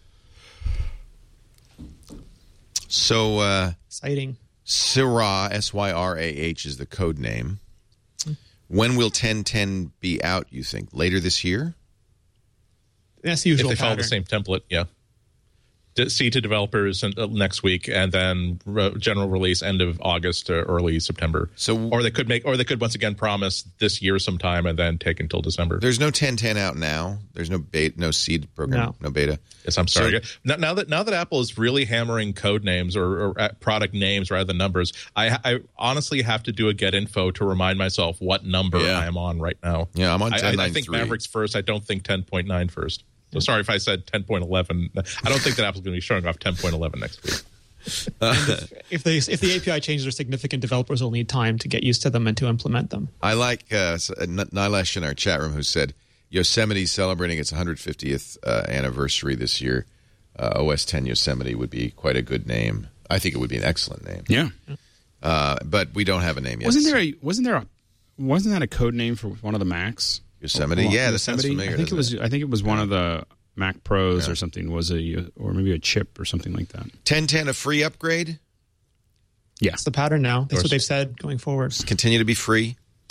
So exciting. Syrah, Syrah is the code name. When will 10.10 be out, you think? Later this year? That's the usual if they follow pattern. the same template, yeah. See to developers next week, and then general release end of August or early September. Or they could once again promise this year sometime and then take until December. There's no 10.10 out now. There's no no seed program, no beta. Yes, I'm sorry. Now that Apple is really hammering code names or product names rather than numbers, I honestly have to do a get info to remind myself what number I am on right now. Yeah, I'm on 10.9.3. I think Mavericks first. I don't think 10.9 first. So sorry if I said 10.11. I don't think that Apple's going to be showing off 10.11 next week. If the API changes are significant, developers will need time to get used to them and to implement them. I like Nilesh in our chat room who said Yosemite's celebrating its 150th anniversary this year. OS 10 Yosemite would be quite a good name. I think it would be an excellent name. Yeah. But we don't have a name yet. Wasn't that a code name for one of the Macs? Yosemite, yeah, that sounds familiar. I think it was one of the Mac Pros or something. Or maybe a chip or something like that. 10.10 a free upgrade? Yeah. That's the pattern now. That's what they've said going forward. Continue to be free.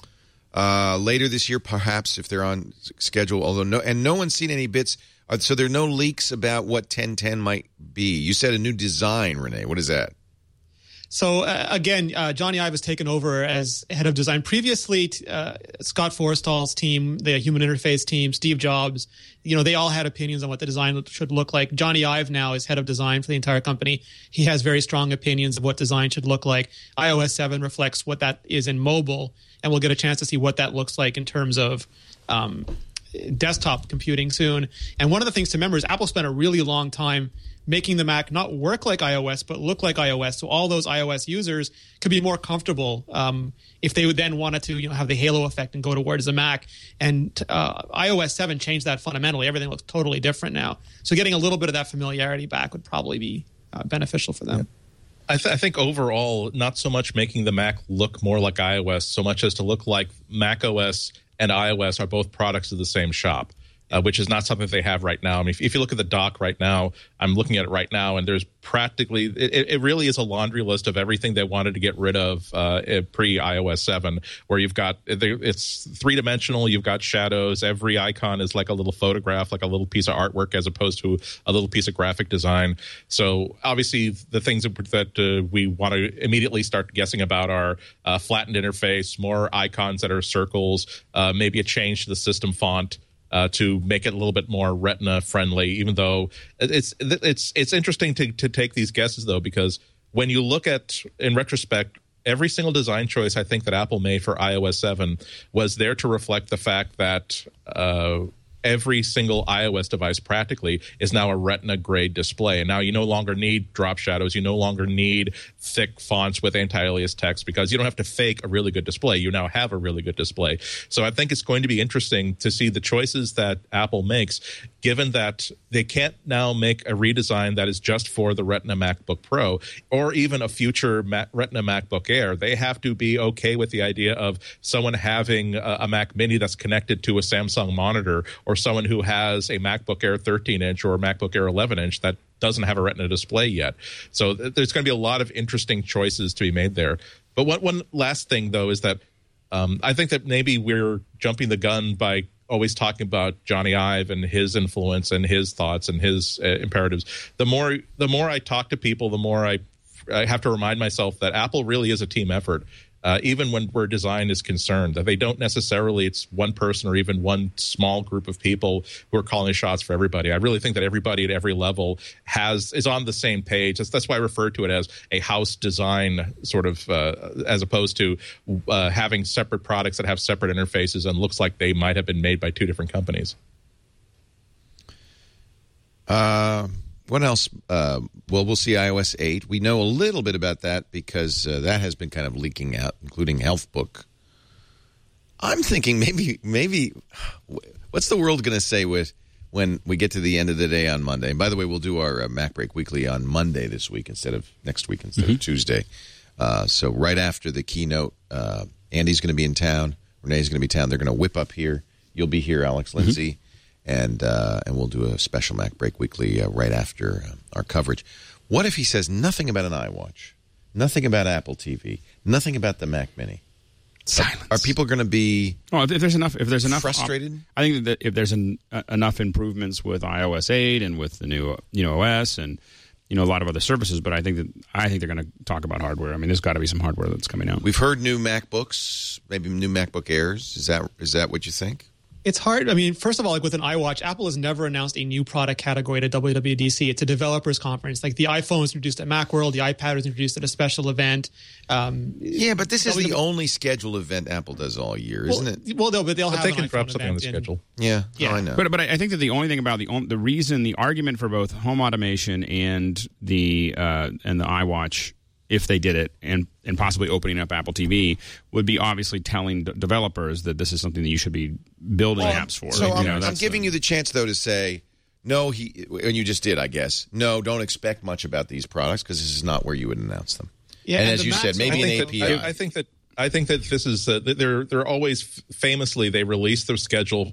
Later this year, perhaps, if they're on schedule, although no one's seen any bits. So there are no leaks about what 1010 might be. You said a new design, Renee. What is that? So again, Johnny Ive has taken over as head of design. Previously, Scott Forstall's team, the human interface team, Steve Jobs, they all had opinions on what the design should look like. Johnny Ive now is head of design for the entire company. He has very strong opinions of what design should look like. iOS 7 reflects what that is in mobile, and we'll get a chance to see what that looks like in terms of desktop computing soon. And one of the things to remember is Apple spent a really long time making the Mac not work like iOS, but look like iOS. So all those iOS users could be more comfortable if they would then wanted to have the halo effect and go towards a Mac. And iOS 7 changed that fundamentally. Everything looks totally different now. So getting a little bit of that familiarity back would probably be beneficial for them. I think overall, not so much making the Mac look more like iOS, so much as to look like macOS and iOS are both products of the same shop. Which is not something they have right now. I mean, if you look at the dock right now, I'm looking at it right now, and there's practically it really is a laundry list of everything they wanted to get rid of pre-iOS 7, where you've got it's three-dimensional, you've got shadows, every icon is like a little photograph, like a little piece of artwork, as opposed to a little piece of graphic design. So obviously the things that we want to immediately start guessing about are flattened interface, more icons that are circles, maybe a change to the system font, to make it a little bit more Retina friendly, even though it's interesting to take these guesses, though, because when you look at, in retrospect, every single design choice I think that Apple made for iOS 7 was there to reflect the fact that every single iOS device practically is now a Retina grade display. And now you no longer need drop shadows. You no longer need thick fonts with anti-alias text, because you don't have to fake a really good display. You now have a really good display. So I think it's going to be interesting to see the choices that Apple makes, given that they can't now make a redesign that is just for the Retina MacBook Pro or even a future Retina MacBook Air. They have to be okay with the idea of someone having a Mac Mini that's connected to a Samsung monitor, or someone who has a MacBook Air 13-inch or a MacBook Air 11-inch that doesn't have a Retina display yet. So there's going to be a lot of interesting choices to be made there. But one last thing, though, is that I think that maybe we're jumping the gun by always talking about Johnny Ive and his influence and his thoughts and his imperatives. The more I talk to people, the more I have to remind myself that Apple really is a team effort. Even where design is concerned, that they don't necessarily, it's one person or even one small group of people who are calling the shots for everybody. I really think that everybody at every level is on the same page. That's why I refer to it as a house design sort of, as opposed to having separate products that have separate interfaces and looks like they might have been made by two different companies. What else? Well, we'll see iOS 8. We know a little bit about that because that has been kind of leaking out, including HealthBook. I'm thinking maybe what's the world going to say when we get to the end of the day on Monday? And by the way, we'll do our Mac Break Weekly on Monday this week instead of next week, instead of Tuesday. So right after the keynote, Andy's going to be in town. Renee's going to be in town. They're going to whip up here. You'll be here, Alex Lindsay. And we'll do a special Mac Break Weekly right after our coverage. What if he says nothing about an iWatch, nothing about Apple TV, nothing about the Mac Mini? Silence. Are people going to be if there's enough frustrated? I think that if there's enough improvements with iOS 8 and with the new OS and a lot of other services, but I think they're going to talk about hardware. I mean, there's got to be some hardware that's coming out. We've heard new MacBooks, maybe new MacBook Airs. Is that what you think? It's hard. I mean, first of all, like with an iWatch, Apple has never announced a new product category at WWDC. It's a developers conference. Like the iPhone was introduced at Macworld, the iPad was introduced at a special event. Yeah, but this is the only scheduled event Apple does all year, isn't it? Well, no, but they'll have they an can iPhone drop something on the schedule. Yeah, I know. But I think that the only thing about the argument for both home automation and the iWatch, if they did it, and possibly opening up Apple TV, would be obviously telling developers that this is something that you should be building apps for. So I'm giving you the chance, though, to say, no, and you just did, I guess. No, don't expect much about these products because this is not where you would announce them. Yeah, and as you said, maybe an API. I think that I think that this is they're always famously they release their schedule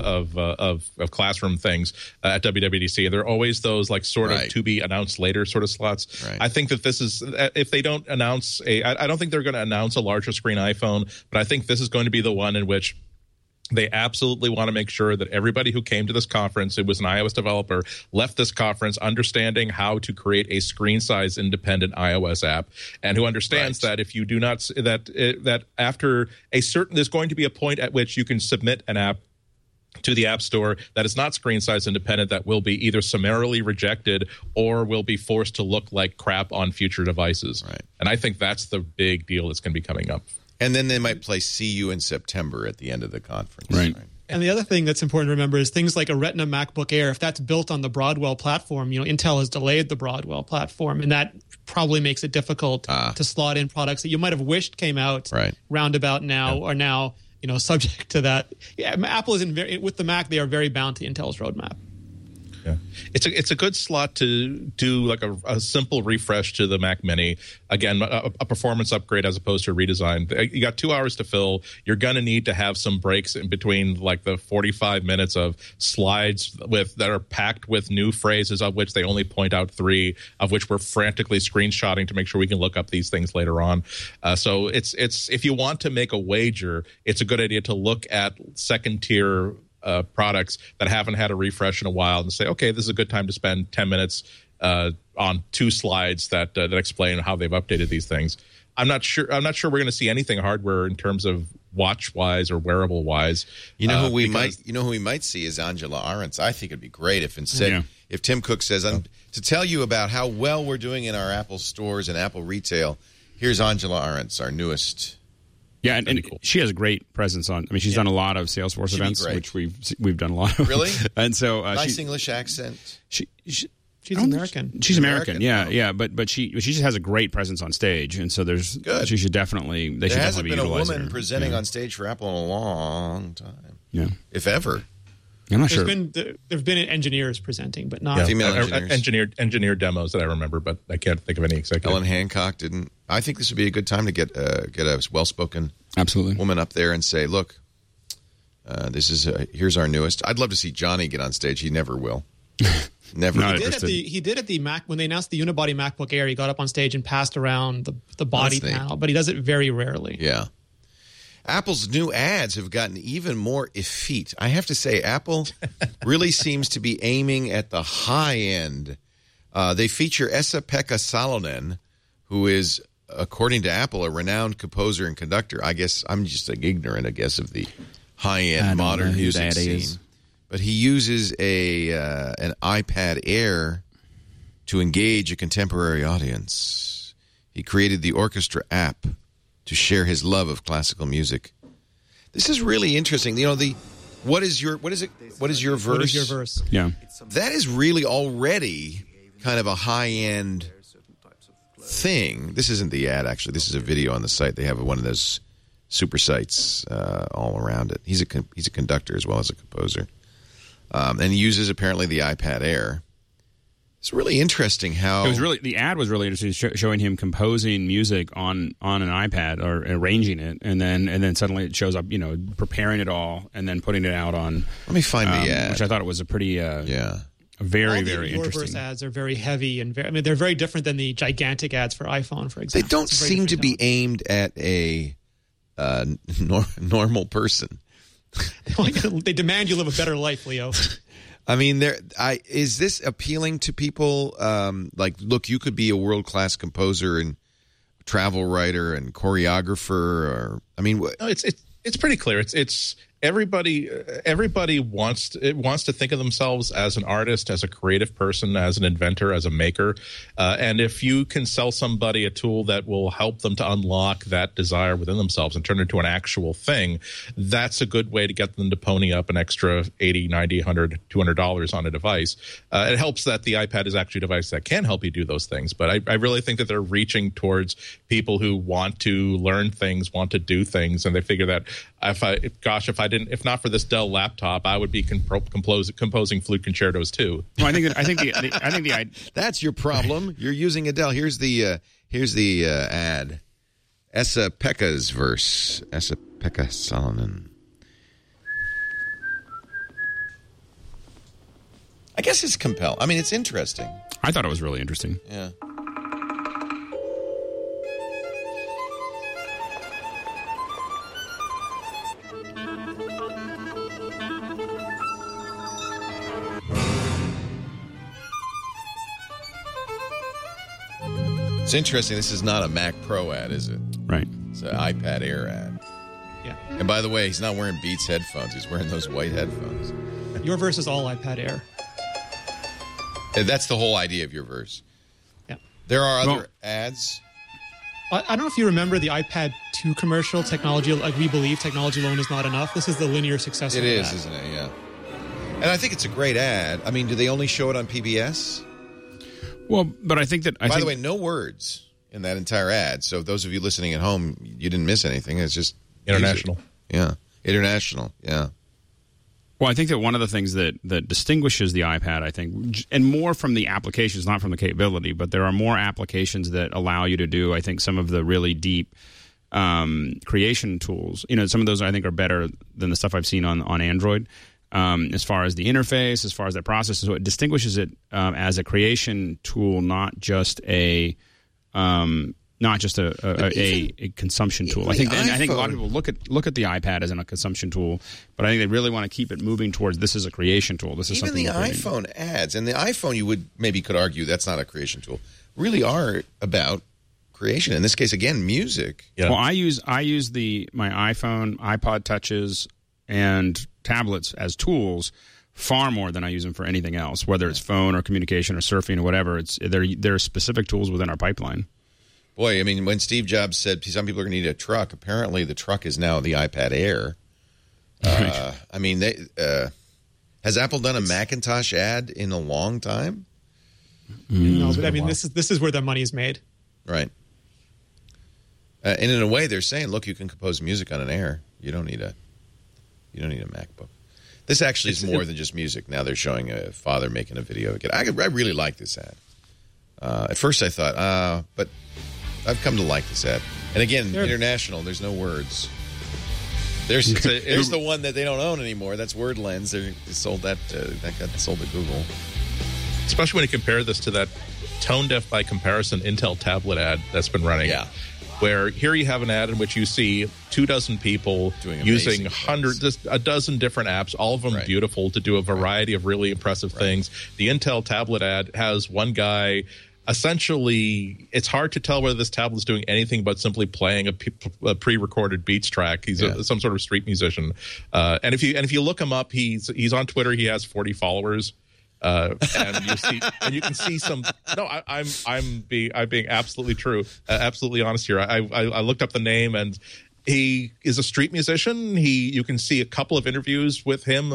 of classroom things at WWDC. They're always those like sort of to be announced later sort of slots. Right. I think that this is if they don't announce I don't think they're going to announce a larger screen iPhone, but I think this is going to be the one in which they absolutely want to make sure that everybody who came to this conference, who was an iOS developer, left this conference understanding how to create a screen size independent iOS app, and who understands that if you do not that after a certain there's going to be a point at which you can submit an app to the App Store that is not screen size independent that will be either summarily rejected or will be forced to look like crap on future devices. Right. And I think that's the big deal that's going to be coming up. And then they might play "See You in September" at the end of the conference. Right. And the other thing that's important to remember is things like a Retina MacBook Air. If that's built on the Broadwell platform, Intel has delayed the Broadwell platform, and that probably makes it difficult to slot in products that you might have wished came out roundabout now are now subject to that. Yeah, Apple is with the Mac. They are very bound to Intel's roadmap. Yeah, it's a good slot to do like a simple refresh to the Mac Mini. Again, a performance upgrade as opposed to a redesign. You got 2 hours to fill. You're going to need to have some breaks in between, like the 45 minutes of slides that are packed with new phrases, of which they only point out 3, of which we're frantically screenshotting to make sure we can look up these things later on. So it's if you want to make a wager, it's a good idea to look at second tier products that haven't had a refresh in a while and say, okay, this is a good time to spend 10 minutes on 2 slides that explain how they've updated these things. I'm not sure we're going to see anything hardware in terms of watch wise or wearable wise. Who we might see is Angela Arendts. I think it'd be great if instead if Tim Cook says, to tell you about how well we're doing in our Apple stores and Apple retail, here's Angela Arendts, our newest. Yeah, and cool. She has a great presence on. I mean, she's done a lot of Salesforce events, which we've done a lot of. Really? And so nice English accent. She's American. She's American. Yeah. But she just has a great presence on stage, and so she should definitely. There hasn't been a woman her. presenting on stage for Apple in a long time. Yeah, if ever. I'm not sure. There've been engineers presenting, but not female engineers. Engineer demos that I remember, but I can't think of any executive. Ellen Hancock didn't. I think this would be a good time to get a well-spoken woman up there and say, "Look, here's our newest." I'd love to see Johnny get on stage. He never will. Never. He did at the Mac when they announced the unibody MacBook Air. He got up on stage and passed around the body panel, but he does it very rarely. Yeah. Apple's new ads have gotten even more effete. I have to say, Apple really seems to be aiming at the high end. They feature Esa-Pekka Salonen, who is, according to Apple, a renowned composer and conductor. I guess I'm just ignorant, of the high-end modern music scene. But he uses an iPad Air to engage a contemporary audience. He created the Orchestra app to share his love of classical music. This is really interesting. What is your verse? What is your verse? Yeah. That is really already kind of a high-end thing. This isn't the ad, actually. This is a video on the site. They have one of those super sites all around it. He's a conductor as well as a composer. And he uses, apparently, the iPad Air. It's really interesting how the ad was really interesting, showing him composing music on an iPad or arranging it, and then suddenly it shows up, preparing it all and then putting it out on. Let me find the ad, which I thought it was a pretty very very interesting. Verse ads are very heavy and they're very different than the gigantic ads for iPhone, for example. They don't seem to be aimed at a normal person. They demand you live a better life, Leo. I mean, is this appealing to people? Look, you could be a world-class composer and travel writer and choreographer. No, it's pretty clear. It's everybody wants to think of themselves as an artist, as a creative person, as an inventor, as a maker. And if you can sell somebody a tool that will help them to unlock that desire within themselves and turn it into an actual thing, that's a good way to get them to pony up an extra $80, $90, $100, $200 on a device. It helps that the iPad is actually a device that can help you do those things. But I really think that they're reaching towards people who want to learn things, want to do things, and they figure that if not for this Dell laptop, I would be composing flute concertos too. Well, I think that's your problem. You're using a Dell. Here's the ad. Esa-Pekka's verse. Esa-Pekka Salonen. I guess it's compelling. I mean, it's interesting. I thought it was really interesting. Yeah. It's interesting. This is not a Mac Pro ad, is it? Right. It's an iPad Air ad. Yeah. And by the way, he's not wearing Beats headphones. He's wearing those white headphones. Your verse is all iPad Air. And that's the whole idea of your verse. Yeah. There are other ads. I don't know if you remember the iPad 2 commercial, technology, like we believe technology alone is not enough. This is the linear successor. It is, that. isn't it? Yeah. And I think it's a great ad. I mean, do they only show it on PBS? Well, but I think that... By the way, no words in that entire ad. So those of you listening at home, you didn't miss anything. It's just... International. music. Yeah. International. Yeah. Well, I think that one of the things that distinguishes the iPad, I think, and more from the applications, not from the capability, but there are more applications that allow you to do, I think, some of the really deep creation tools. You know, some of those I think are better than the stuff I've seen on Android. As far as the interface, as far as the process, so it distinguishes it as a creation tool, not just a consumption tool. I think a lot of people look at the iPad as a consumption tool, but I think they really want to keep it moving towards this is a creation tool. This is even something the iPhone ads, and the iPhone you could argue that's not a creation tool. Really are about creation. In this case, again, music. Yeah. Well, I use my iPhone, iPod touches, and tablets as tools far more than I use them for anything else, whether it's phone or communication or surfing or whatever. There are specific tools within our pipeline. Boy, I mean, when Steve Jobs said some people are going to need a truck, apparently the truck is now the iPad Air. Right. I mean, has Apple done a Macintosh ad in a long time? No, but I mean, this is where the money is made. Right. And in a way, they're saying, look, you can compose music on an Air. You don't need a MacBook. This actually is more than just music. Now they're showing a father making a video again. I really like this ad. At first I thought, but I've come to like this ad. And again, international, there's no words. There's the one that they don't own anymore. That's WordLens. They sold that got sold to Google. Especially when you compare this to that tone deaf by comparison Intel tablet ad that's been running. Yeah. Where here you have an ad in which you see 24 people using a dozen different apps, all of them beautiful, to do a variety of really impressive things. The Intel tablet ad has one guy. Essentially, it's hard to tell whether this tablet is doing anything but simply playing a pre-recorded Beats track. He's some sort of street musician, and if you look him up, he's on Twitter. He has 40 followers. And you can see some. No, I'm being absolutely true, absolutely honest here. I looked up the name, and he is a street musician. You can see a couple of interviews with him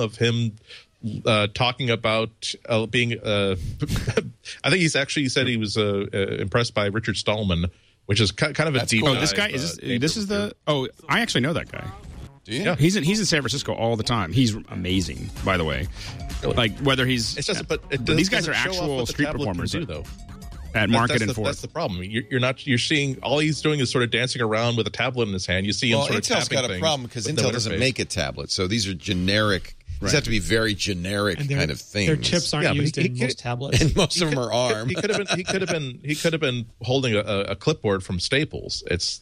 talking about being. I think he said he was impressed by Richard Stallman, which is kind of a deep. Oh, this guy is this is the. Oh, I actually know that guy. Do you? Yeah, he's in San Francisco all the time. He's amazing, by the way. Really? Like whether he's, it's just, but these guys are actual street performers though. At Market and Forth. That's the problem. You're seeing all he's doing is sort of dancing around with a tablet in his hand. You see him sort of tapping things. Intel's got a problem because Intel doesn't make a tablet, so these are generic. These have to be very generic kind of things. Their chips aren't used in most tablets, and most of them are ARM. He could have been holding a clipboard from Staples.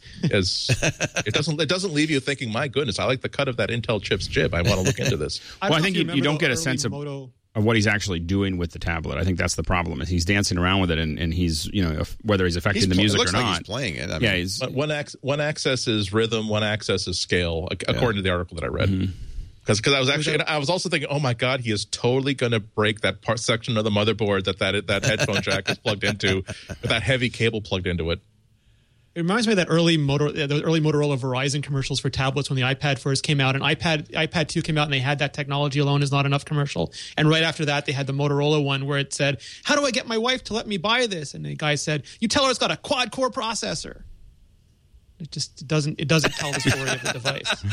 It doesn't leave you thinking, my goodness, I like the cut of that Intel Chips chip. I want to look into this. I think you don't get a sense of what he's actually doing with the tablet. I think that's the problem. Is he's dancing around with it, and he's whether he's affecting the music or not. Like he's playing it. I mean, but one access is rhythm, one access is scale, according to the article that I read. Mm-hmm. Because I was also thinking, oh my God, he is totally going to break that section of the motherboard that headphone jack is plugged into, with that heavy cable plugged into it. It reminds me of that early Motorola Verizon commercials for tablets when the iPad first came out, and iPad 2 came out, and they had that technology alone is not enough commercial. And right after that, they had the Motorola one where it said, "How do I get my wife to let me buy this?" And the guy said, "You tell her it's got a quad-core processor." It just doesn't tell the story of the device.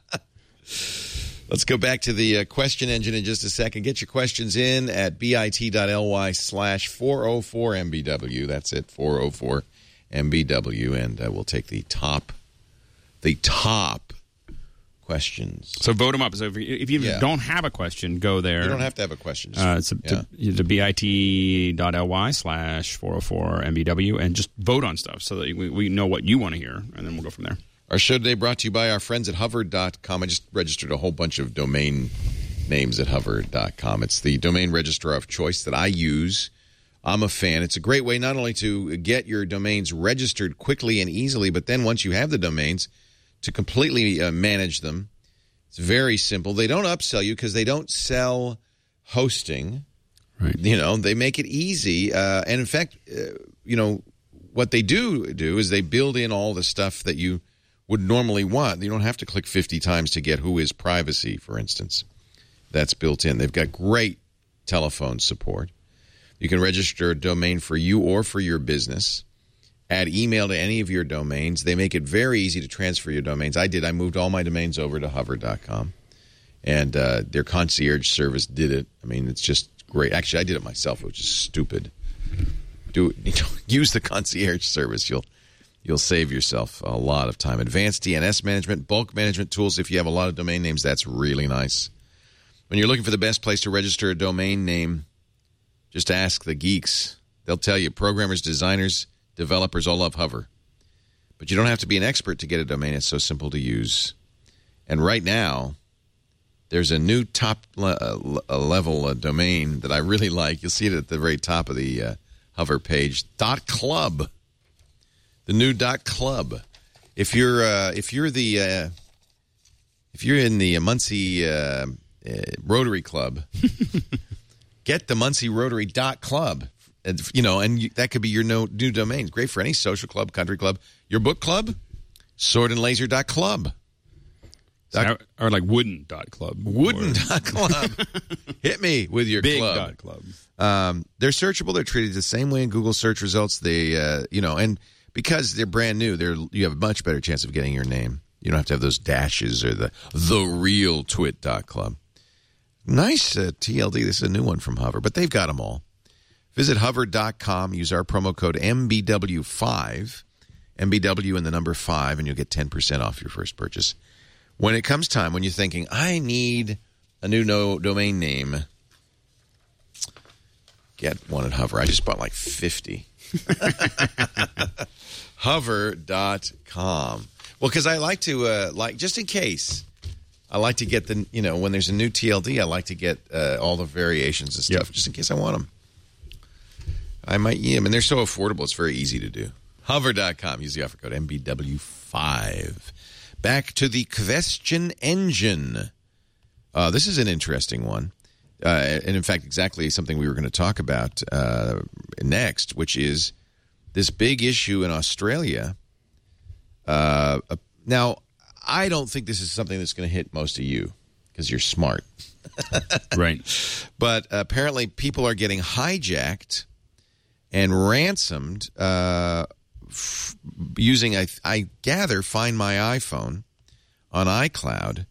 Let's go back to the question engine in just a second. Get your questions in at bit.ly/404MBW. That's it, 404 MBW, and we'll take the top questions. So vote them up. So if you don't have a question, go there. You don't have to have a question. It's to bit.ly/404MBW and just vote on stuff so that we know what you want to hear, and then we'll go from there. Our show today brought to you by our friends at Hover.com. I just registered a whole bunch of domain names at Hover.com. It's the domain registrar of choice that I use. I'm a fan. It's a great way not only to get your domains registered quickly and easily, but then once you have the domains, to completely manage them. It's very simple. They don't upsell you because they don't sell hosting. Right. They make it easy. And in fact, what they do is they build in all the stuff that you would normally want. You don't have to click 50 times to get Who Is Privacy, for instance. That's built in. They've got great telephone support. You can register a domain for you or for your business. Add email to any of your domains. They make it very easy to transfer your domains. I did. I moved all my domains over to Hover.com. And their concierge service did it. I mean, it's just great. Actually, I did it myself, which is stupid. Use the concierge service. You'll save yourself a lot of time. Advanced DNS management, bulk management tools. If you have a lot of domain names, that's really nice. When you're looking for the best place to register a domain name, just ask the geeks. They'll tell you. Programmers, designers, developers all love Hover. But you don't have to be an expert to get a domain. It's so simple to use. And right now, there's a new top level domain that I really like. You'll see it at the very top of the Hover page. .club. The new .club. If you're in the Muncie Rotary Club, get the Muncie Rotary .club. And that could be your new domain. Great for any social club, country club. Your book club, swordandlaser.club. Or like wooden.club. Wooden.club. Hit me with your club. Big.club. They're searchable. They're treated the same way in Google search results. They, and because they're brand new, you have a much better chance of getting your name. You don't have to have those dashes or the real twit.club. Nice TLD. This is a new one from Hover, but they've got them all. Visit hover.com. Use our promo code MBW5, MBW and the number 5, and you'll get 10% off your first purchase. When it comes time, when you're thinking, I need a new domain name, get one at Hover. I just bought like 50. Hover.com. Well, because I like to, just in case, I like to get when there's a new TLD, I like to get all the variations and stuff, just in case I want them. I might eat them, and they're so affordable, it's very easy to do. Hover.com. Use the offer code MBW5. Back to the question engine. This is an interesting one. And in fact, exactly something we were going to talk about next, which is this big issue in Australia. Now, I don't think this is something that's going to hit most of you because you're smart. Right. But apparently people are getting hijacked and ransomed using, I gather, Find My iPhone on iCloud.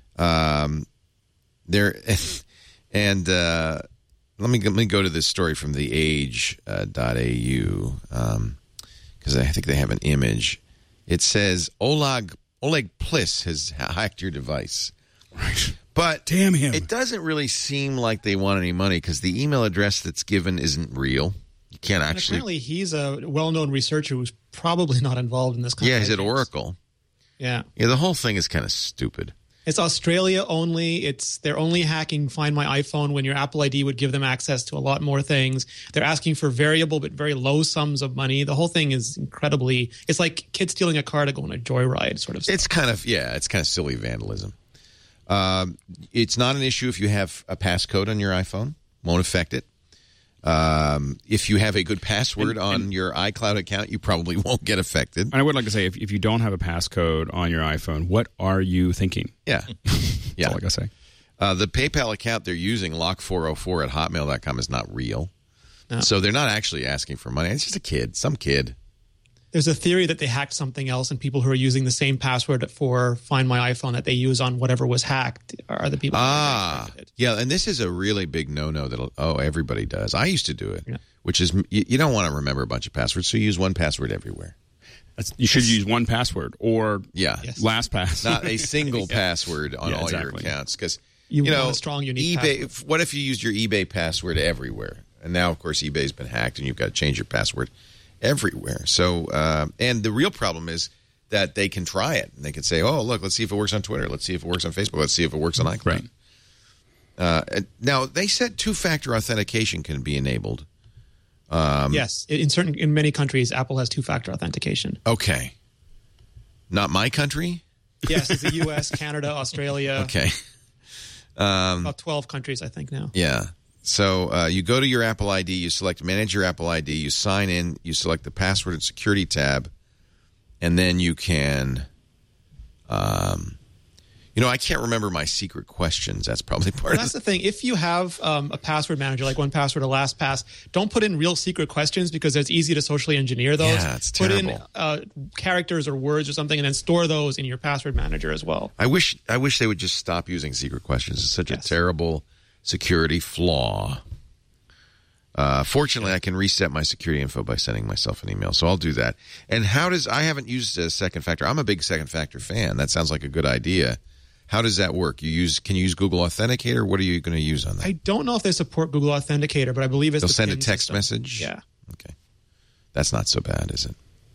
Let me go to this story from theage.au because I think they have an image. It says Oleg Pliss has hacked your device. Right. But damn him. It doesn't really seem like they want any money because the email address that's given isn't real. You can't actually. Apparently, he's a well-known researcher who's probably not involved in this kind of he's at Oracle. Yeah. Yeah, the whole thing is kind of stupid. It's Australia only. They're only hacking Find My iPhone when your Apple ID would give them access to a lot more things. They're asking for variable but very low sums of money. The whole thing is incredibly. It's like kids stealing a car to go on a joyride, sort of stuff. It's kind of silly vandalism. It's not an issue if you have a passcode on your iPhone. Won't affect it. If you have a good password on your iCloud account, you probably won't get affected. And I would like to say, if you don't have a passcode on your iPhone, what are you thinking? Yeah. That's all I gotta say. The PayPal account they're using, lock404 at hotmail.com, is not real. No. So they're not actually asking for money. It's just a kid, some kid. There's a theory that they hacked something else, and people who are using the same password for Find My iPhone that they use on whatever was hacked are the people. Yeah, and this is a really big no-no that everybody does. I used to do it, which is you don't want to remember a bunch of passwords, so you use one password everywhere. You should use one password or LastPass, not a single password on all your accounts, because you know, a strong, unique eBay. password. What if you used your eBay password everywhere? And now, of course, eBay's been hacked, and you've got to change your password everywhere. So, and the real problem is that they can try it. And they can say, oh, look, let's see if it works on Twitter. Let's see if it works on Facebook. Let's see if it works on iCloud. Right. Now, they said two-factor authentication can be enabled. Yes. In many countries, Apple has two-factor authentication. Okay. Not my country? Yes, it's the U.S., Canada, Australia. Okay. About 12 countries, I think, now. Yeah. So you go to your Apple ID, you select Manage Your Apple ID, you sign in, you select the Password and Security tab, and then you can, I can't remember my secret questions. That's probably part of it. That's the thing. If you have a password manager like 1Password or LastPass, don't put in real secret questions because it's easy to socially engineer those. Yeah, it's terrible. Put in characters or words or something and then store those in your password manager as well. I wish they would just stop using secret questions. It's such a terrible security flaw. Fortunately, I can reset my security info by sending myself an email, so I'll do that. And I haven't used a second factor. I'm a big second factor fan. That sounds like a good idea. How does that work? Can you use Google Authenticator? What are you going to use on that? I don't know if they support Google Authenticator, but I believe they'll send a PIN text system. message. Yeah. Okay, that's not so bad, is it?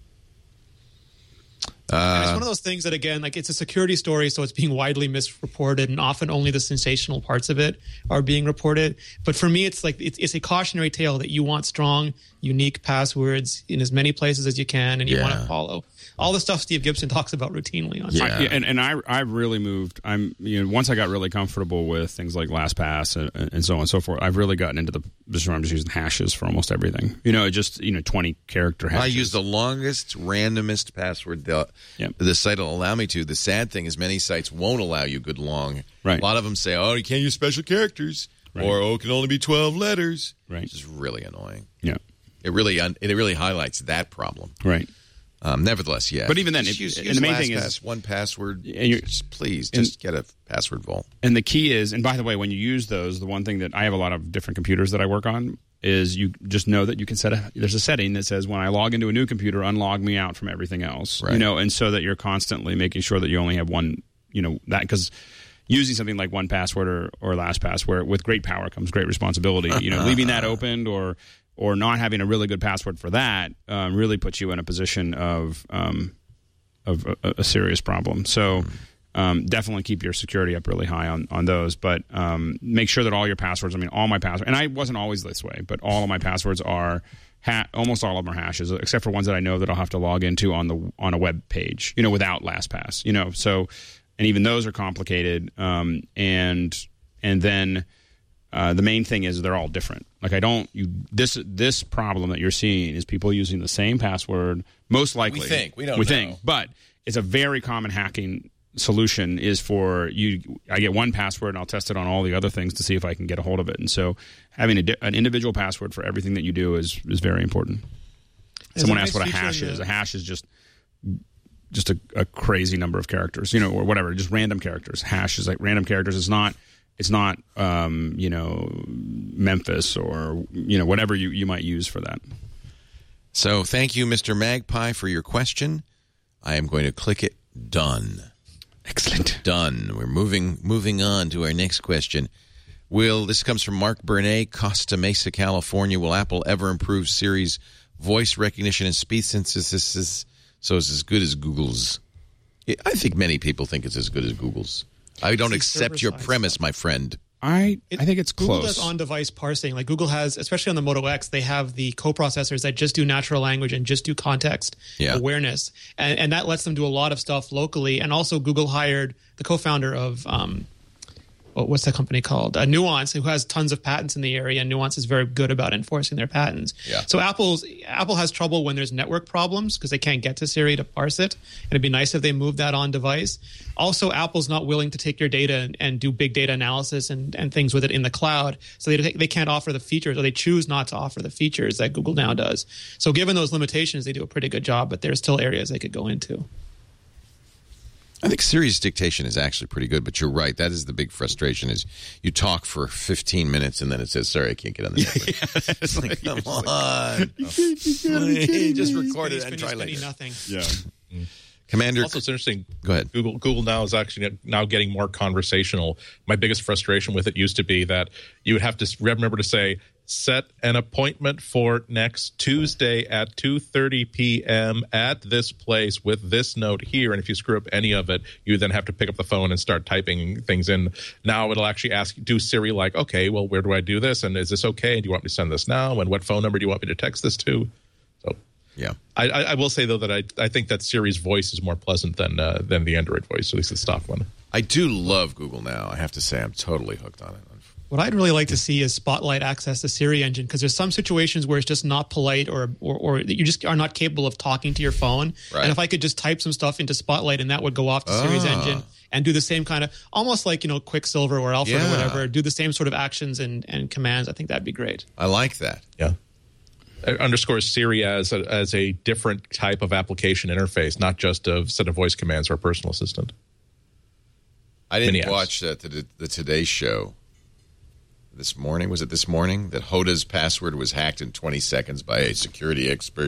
It's one of those things that, again, like it's a security story, so it's being widely misreported, and often only the sensational parts of it are being reported. But for me, it's like it's a cautionary tale that you want strong, unique passwords in as many places as you can, and you want to follow all the stuff Steve Gibson talks about routinely on. And I really moved. Once I got really comfortable with things like LastPass and so on and so forth, I've really gotten into the position where I'm just using hashes for almost everything. 20 character hashes. I use the longest, randomest password the site will allow me to. The sad thing is many sites won't allow you good long. Right. A lot of them say, oh, you can't use special characters, or it can only be 12 letters. Right. Which is really annoying. Yeah. It really highlights that problem. Right. Nevertheless, yeah. But even then, use the main thing is 1Password. Please just get a password vault. And the key is, and by the way, when you use those, the one thing that I have a lot of different computers that I work on is you just know that you can there's a setting that says when I log into a new computer, unlog me out from everything else. Right. And so that you're constantly making sure that you only have one. That because using something like 1Password or LastPass, where with great power comes great responsibility. Leaving that opened or not having a really good password for that really puts you in a position of a serious problem. So definitely keep your security up really high on those. But make sure that all your passwords, all my passwords, and I wasn't always this way, but all of my passwords are, almost all of them are hashes, except for ones that I know that I'll have to log into on a web page, without LastPass, So, and even those are complicated. And then the main thing is they're all different. Like this problem that you're seeing is people using the same password, most likely. We don't know. But it's a very common hacking solution is for you. I get 1Password and I'll test it on all the other things to see if I can get a hold of it. And so having an individual password for everything that you do is very important. Someone asked what a hash is. A hash is just a crazy number of characters, or whatever, just random characters. Hash is like random characters. It's not Memphis or whatever you might use for that. So thank you, Mr. Magpie, for your question. I am going to click it. Done. Excellent. Done. We're moving on to our next question. This comes from Mark Burnett, Costa Mesa, California. Will Apple ever improve Siri's voice recognition and speech synthesis so it's as good as Google's? I think many people think it's as good as Google's. I don't accept your premise, my friend. I think it's close. Google does on-device parsing. Like Google has, especially on the Moto X, they have the coprocessors that just do natural language and just do context awareness. And that lets them do a lot of stuff locally. And also Google hired the co-founder of what's that company called? Nuance, who has tons of patents in the area, and Nuance is very good about enforcing their patents. Yeah. So Apple has trouble when there's network problems because they can't get to Siri to parse it. And it'd be nice if they moved that on device. Also, Apple's not willing to take your data and do big data analysis and things with it in the cloud. So they can't offer the features, or they choose not to offer the features that Google now does. So given those limitations, they do a pretty good job, but there's still areas they could go into. I think Siri's dictation is actually pretty good, but you're right. That is the big frustration: is you talk for 15 minutes and then it says, "Sorry, I can't get on the network." It's like, come on, just record it and try later. Nothing. Yeah. Commander. Also, it's interesting. Go ahead. Google now is actually now getting more conversational. My biggest frustration with it used to be that you would have to remember to say, set an appointment for next Tuesday at 2:30 p.m. at this place with this note here. And if you screw up any of it, you then have to pick up the phone and start typing things in. Now it'll actually do Siri like, okay, well, where do I do this? And is this okay? Do you want me to send this now? And what phone number do you want me to text this to? So yeah, I will say, though, that I think that Siri's voice is more pleasant than the Android voice, at least the stock one. I do love Google Now. I have to say I'm totally hooked on it. What I'd really like to see is Spotlight access the Siri engine, because there's some situations where it's just not polite or you just are not capable of talking to your phone. Right. And if I could just type some stuff into Spotlight and that would go off the Siri's engine and do the same kind of, almost like, Quicksilver or Alfred or whatever, do the same sort of actions and commands, I think that'd be great. I like that. Yeah. It underscores Siri as a different type of application interface, not just a set of voice commands or a personal assistant. I didn't watch the Today Show this morning. Was it this morning that Hoda's password was hacked in 20 seconds by a security expert?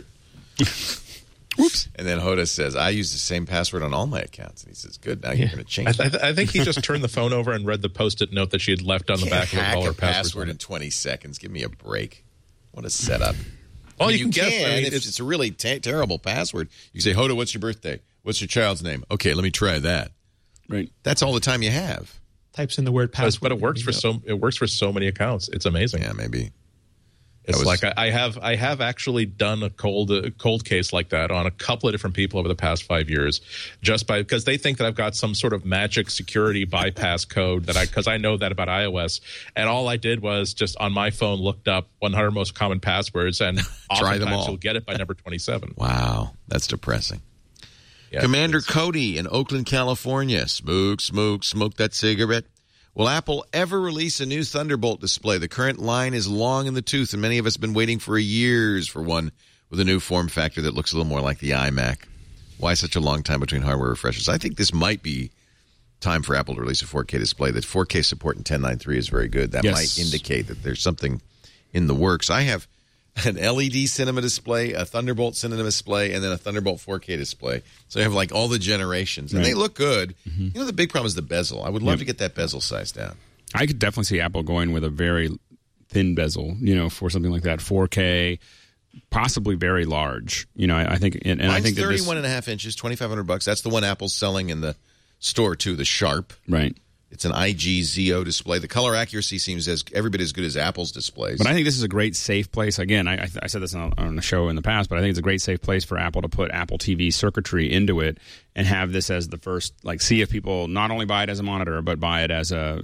Whoops. And then Hoda says, I use the same password on all my accounts. And he says, good, now you're going to change it. I think he just turned the phone over and read the Post-it note that she had left on the back of hack all her a password in 20 seconds. Give me a break. What a setup. Oh, you can guess. If it's a really terrible password, you can say, Hoda, what's your birthday? What's your child's name? Okay, let me try that. Right. That's all the time you have. Types in the word password. But it works for so many accounts. It's amazing. Yeah, maybe. It's like I have actually done a cold case like that on a couple of different people over the past 5 years, because they think that I've got some sort of magic security bypass code because I know that about iOS, and all I did was just on my phone looked up 100 most common passwords, and try them all. You'll get it by number 27. Wow, that's depressing. Yeah, Commander Cody in Oakland, California. Smoke that cigarette. Will Apple ever release a new Thunderbolt display? The current line is long in the tooth, and many of us have been waiting for years for one with a new form factor that looks a little more like the iMac. Why such a long time between hardware refreshes? I think this might be time for Apple to release a 4K display. That 4K support in 10.9.3 is very good. That might indicate that there's something in the works. I have an LED cinema display, a Thunderbolt cinema display, and then a Thunderbolt 4K display. So you have like all the generations, and they look good. Mm-hmm. The big problem is the bezel. I would love to get that bezel size down. I could definitely see Apple going with a very thin bezel, for something like that, 4K, possibly very large. I think, and mine's I think 31.5 inches, $2,500. That's the one Apple's selling in the store too, the Sharp. Right. It's an IGZO display. The color accuracy seems every bit as good as Apple's displays. But I think this is a great safe place. Again, I said this on a show in the past, but I think it's a great safe place for Apple to put Apple TV circuitry into it and have this as the first, see if people not only buy it as a monitor, but buy it as their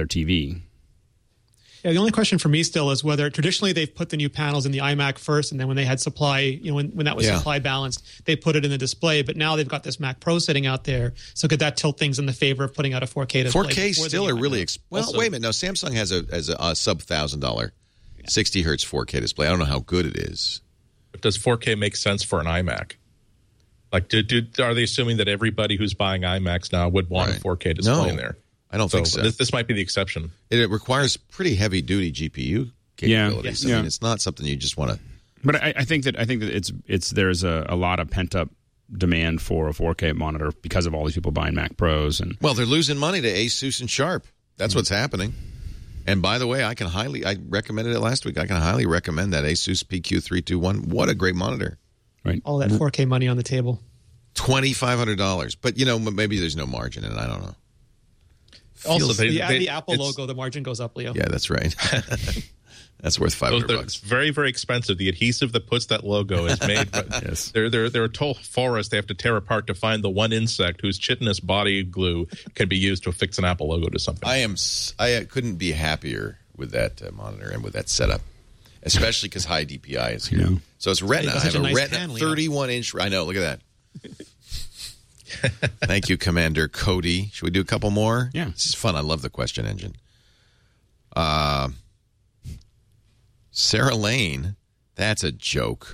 TV. Yeah, the only question for me still is whether traditionally they've put the new panels in the iMac first, and then when they had supply, when that was supply balanced, they put it in the display. But now they've got this Mac Pro sitting out there, so could that tilt things in the favor of putting out a 4K display? 4K still are really wait a minute. No, Samsung has a sub $1,000 60 hertz 4K display. I don't know how good it is. Does 4K make sense for an iMac? Like, are they assuming that everybody who's buying iMacs now would want a 4K display in there? I don't think so. This might be the exception. It requires pretty heavy-duty GPU capabilities. I mean, it's not something you just want to. But I think that there's a lot of pent-up demand for a 4K monitor because of all these people buying Mac Pros Well, they're losing money to Asus and Sharp. That's what's happening. And by the way, I recommended it last week. I can highly recommend that Asus PQ321. What a great monitor! Right, all that 4K money on the table. $2,500, but maybe there's no margin in it. I don't know. Also, the Apple logo, the margin goes up, Leo. Yeah, that's right. That's worth $500. It's very, very expensive. The adhesive that puts that logo is made, but Yes. they're a total forest they have to tear apart to find the one insect whose chitinous body glue can be used to affix an Apple logo to something. I couldn't be happier with that monitor and with that setup, especially because high DPI is here. Yeah. So it's Retina. Yeah, I have such a a nice Retina pan, Leo. 31-inch. I know. Look at that. Thank you, Commander Cody. Should we do a couple more? Yeah. This is fun. I love the question engine. Sarah Lane. That's a joke.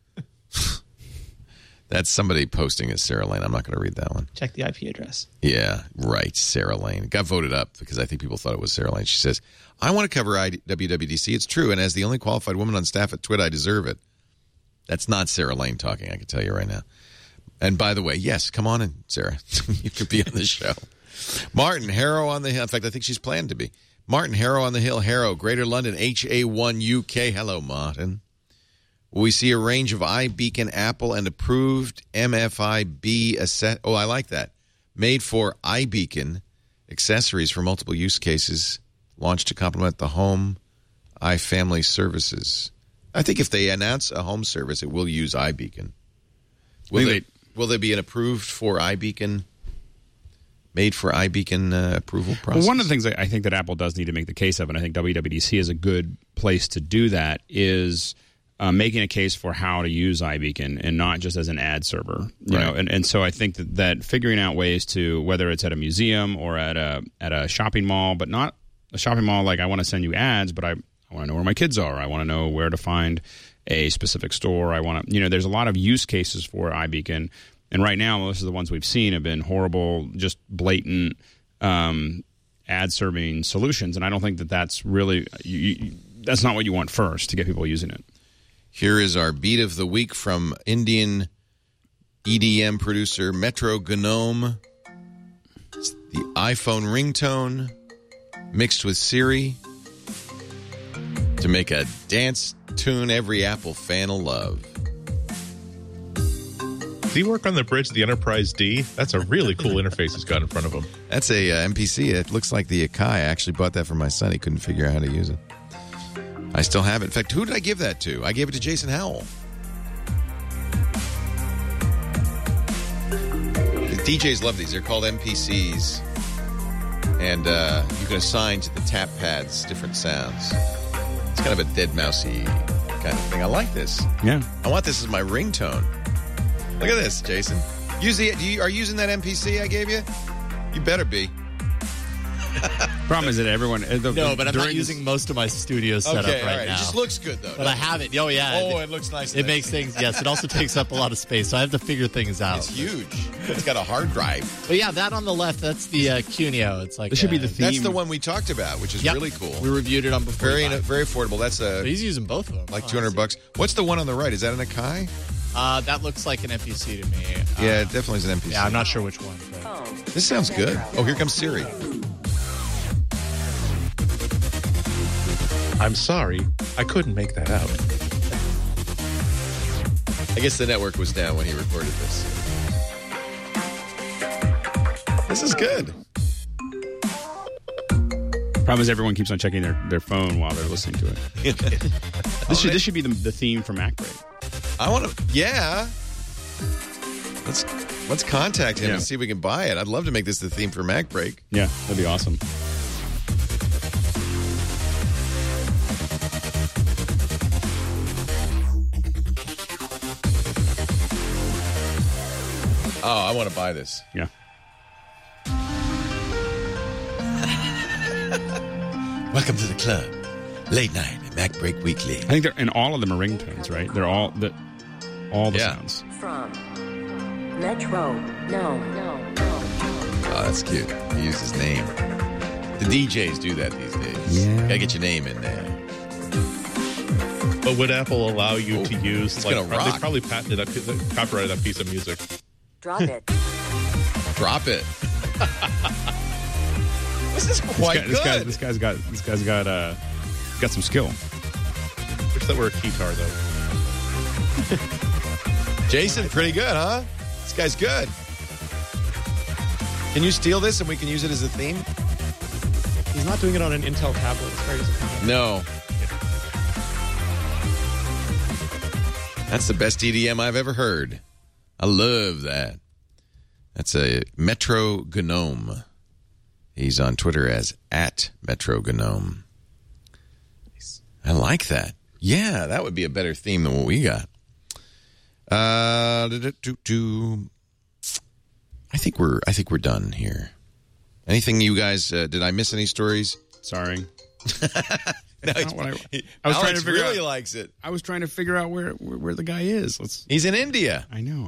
That's somebody posting as Sarah Lane. I'm not going to read that one. Check the IP address. Yeah, right. Sarah Lane. Got voted up because I think people thought it was Sarah Lane. She says, I want to cover WWDC. It's true. And as the only qualified woman on staff at Twit, I deserve it. That's not Sarah Lane talking, I can tell you right now. And by the way, yes, come on in, Sarah. You could be on the show. Martin Harrow on the Hill. In fact, I think she's planned to be. Martin Harrow on the Hill. Harrow, Greater London, HA1 UK. Hello, Martin. We see a range of iBeacon Apple and approved MFI-B Oh, I like that. Made for iBeacon accessories for multiple use cases, launched to complement the home iFamily services. I think if they announce a home service, it will use iBeacon. Will there be an approved for iBeacon, made for iBeacon approval process? Well, one of the things I think that Apple does need to make the case of, and I think WWDC is a good place to do that, is making a case for how to use iBeacon and not just as an ad server. You know, and so I think that figuring out ways to, whether it's at a museum or at a shopping mall, but not a shopping mall like I want to send you ads, but I want to know where my kids are. I want to know where to find a specific store. I want to, there's a lot of use cases for iBeacon. And right now, most of the ones we've seen have been horrible, just blatant ad-serving solutions. And I don't think that's really that's not what you want first to get people using it. Here is our beat of the week from Indian EDM producer Metro Gnome. It's the iPhone ringtone mixed with Siri to make a dance tune every Apple fan will love. Does he work on the bridge of the Enterprise D? That's a really cool interface he's got in front of him. That's a MPC. It looks like the Akai. I actually bought that for my son. He couldn't figure out how to use it. I still have it. In fact, who did I give that to? I gave it to Jason Howell. The DJs love these. They're called MPCs. And you can assign to the tap pads different sounds. It's kind of a dead mousy kind of thing. I like this. Yeah. I want this as my ringtone. Look at this, Jason. Are you using that MPC I gave you? You better be. Problem is that everyone... No, but I'm not using most of my studio setup right now. It just looks good, though. But I have it. Oh, yeah. Oh, it looks nice. It makes things... Yes, it also takes up a lot of space, so I have to figure things out. It's huge. It's got a hard drive. But yeah, that on the left, that's the Cuneo. It's like... This should be the theme. That's the one we talked about, which is really cool. We reviewed it on before. Very affordable. That's But he's using both of them. like $200. What's the one on the right? Is that an Akai? That looks like an MPC to me. Yeah, it definitely is an MPC. Yeah, I'm not sure which one. But. This sounds good. Oh, here comes Siri. I'm sorry, I couldn't make that out. I guess the network was down when he recorded this. This is good. Problem is everyone keeps on checking their phone while they're listening to it. This should be the theme for MacBreak. I want to, yeah. Let's contact him and see if we can buy it. I'd love to make this the theme for MacBreak. Yeah, that'd be awesome. Oh, I want to buy this. Yeah. Welcome to the club. Late night at MacBreak Weekly. I think and all of them are ringtones, right? They're all the sounds. From Metro. No. Oh, that's cute. He used his name. The DJs do that these days. Yeah. Gotta get your name in there. But would Apple allow you to use... it's gonna rock. They probably patented copyrighted that piece of music. Drop it. Drop it. This is quite good. This guy's got some skill. Wish that were a keytar, though. Jason, pretty good, huh? This guy's good. Can you steal this and we can use it as a theme? He's not doing it on an Intel tablet. It's very disappointing. No. That's the best EDM I've ever heard. I love that. That's a Metro Gnome. He's on Twitter as @MetroGnome. I like that. Yeah, that would be a better theme than what we got. I think we're done here. Anything you guys? Did I miss any stories? Sorry. No, I was Alex trying to figure really out. likes it. I was trying to figure out where the guy is. He's in India. I know.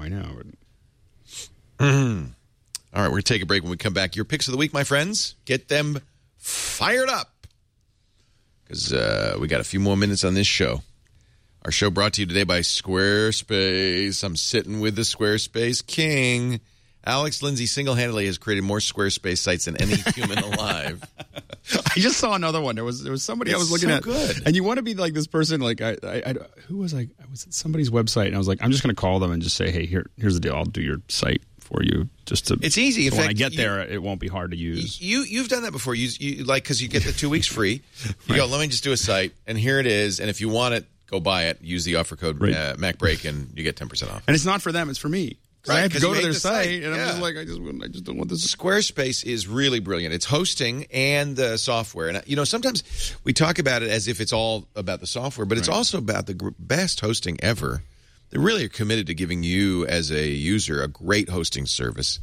All right, we're going to take a break. When we come back, your picks of the week, my friends. Get them fired up. Because we got a few more minutes on this show. Our show brought to you today by Squarespace. I'm sitting with the Squarespace king. Alex Lindsay single-handedly has created more Squarespace sites than any human alive. I just saw another one. There was somebody I was looking at. Good. And you want to be like this person. Like who was I was at somebody's website, and I was like, I'm just going to call them and just say, hey, here's the deal. I'll do your site for you. Just to. It's easy. So when I get there, it won't be hard to use. You've done that before. You like because you get the 2 weeks free. You go, let me just do a site, and here it is. And if you want it, go buy it. Use the offer code MacBreak, and you get 10% off. And it's not for them; it's for me. Right, I have to go to their site, and I'm just like, I just don't want this. Squarespace is really brilliant. It's hosting and software. And, sometimes we talk about it as if it's all about the software, but it's also about the best hosting ever. They really are committed to giving you, as a user, a great hosting service.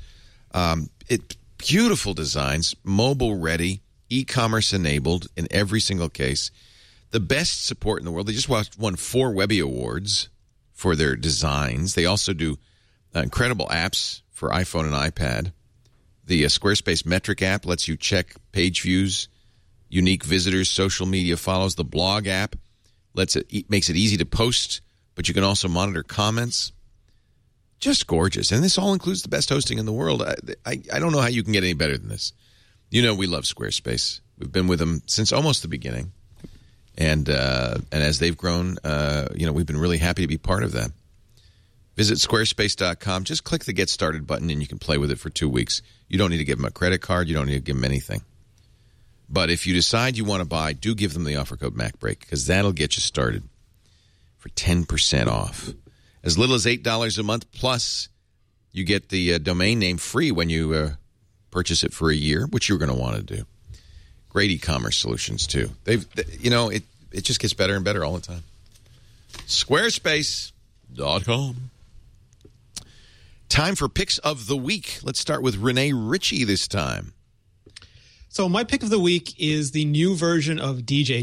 Beautiful designs, mobile ready, e-commerce enabled in every single case. The best support in the world. They just won 4 Webby Awards for their designs. They also do incredible apps for iPhone and iPad. The Squarespace Metric app lets you check page views, unique visitors, social media follows. The blog app makes it easy to post, but you can also monitor comments. Just gorgeous. And this all includes the best hosting in the world. I don't know how you can get any better than this. We love Squarespace. We've been with them since almost the beginning. And as they've grown, we've been really happy to be part of that. Visit squarespace.com. Just click the Get Started button, and you can play with it for 2 weeks. You don't need to give them a credit card. You don't need to give them anything. But if you decide you want to buy, do give them the offer code MacBreak, because that'll get you started for 10% off. As little as $8 a month, plus you get the domain name free when you purchase it for a year, which you're going to want to do. Great e-commerce solutions, too. It just gets better and better all the time. Squarespace.com. Time for picks of the week. Let's start with Renee Ritchie this time. So my pick of the week is the new version of DJ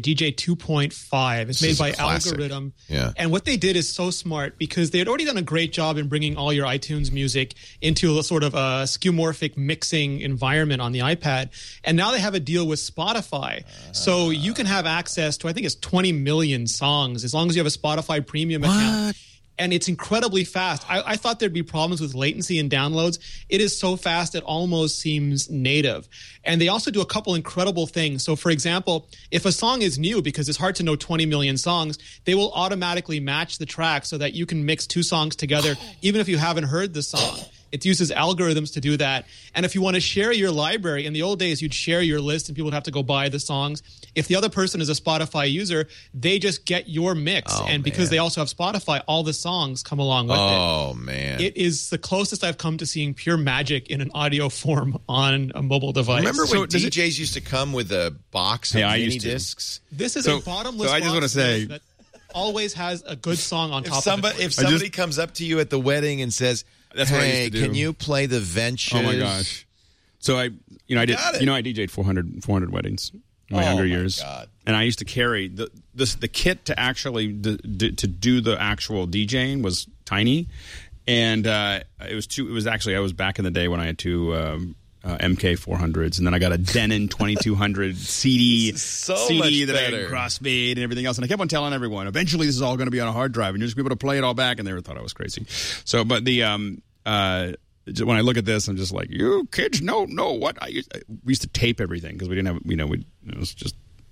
2.5. It's made by Algorithm. Yeah. And what they did is so smart because they had already done a great job in bringing all your iTunes music into a sort of a skeuomorphic mixing environment on the iPad. And now they have a deal with Spotify. So you can have access to, I think it's 20 million songs as long as you have a Spotify premium account. And it's incredibly fast. I thought there'd be problems with latency and downloads. It is so fast it almost seems native. And they also do a couple incredible things. So, for example, if a song is new, because it's hard to know 20 million songs, they will automatically match the track so that you can mix 2 songs together, even if you haven't heard the song. It uses algorithms to do that. And if you want to share your library, in the old days, you'd share your list and people would have to go buy the songs. If the other person is a Spotify user, they just get your mix. Because they also have Spotify, all the songs come along with it. Oh, man. It is the closest I've come to seeing pure magic in an audio form on a mobile device. Remember when DJs used to come with a box of mini discs? This is a bottomless I just want to say that always has a good song on top of it. If somebody comes up to you at the wedding and says, That's what I used to do. Can you play the Ventures? Oh my gosh! So I DJ'd 400 weddings in my younger years, God. And I used to carry the kit to actually to do the actual DJing was tiny, and it was actually I was back in the day when I had 2 MK400s, and then I got a Denon 2200 CD that I had crossfade and everything else. And I kept on telling everyone, eventually this is all going to be on a hard drive, and you're just going to be able to play it all back. And they thought I was crazy. So, but the when I look at this, I'm just like, you kids know what we used to tape everything because we didn't have it was just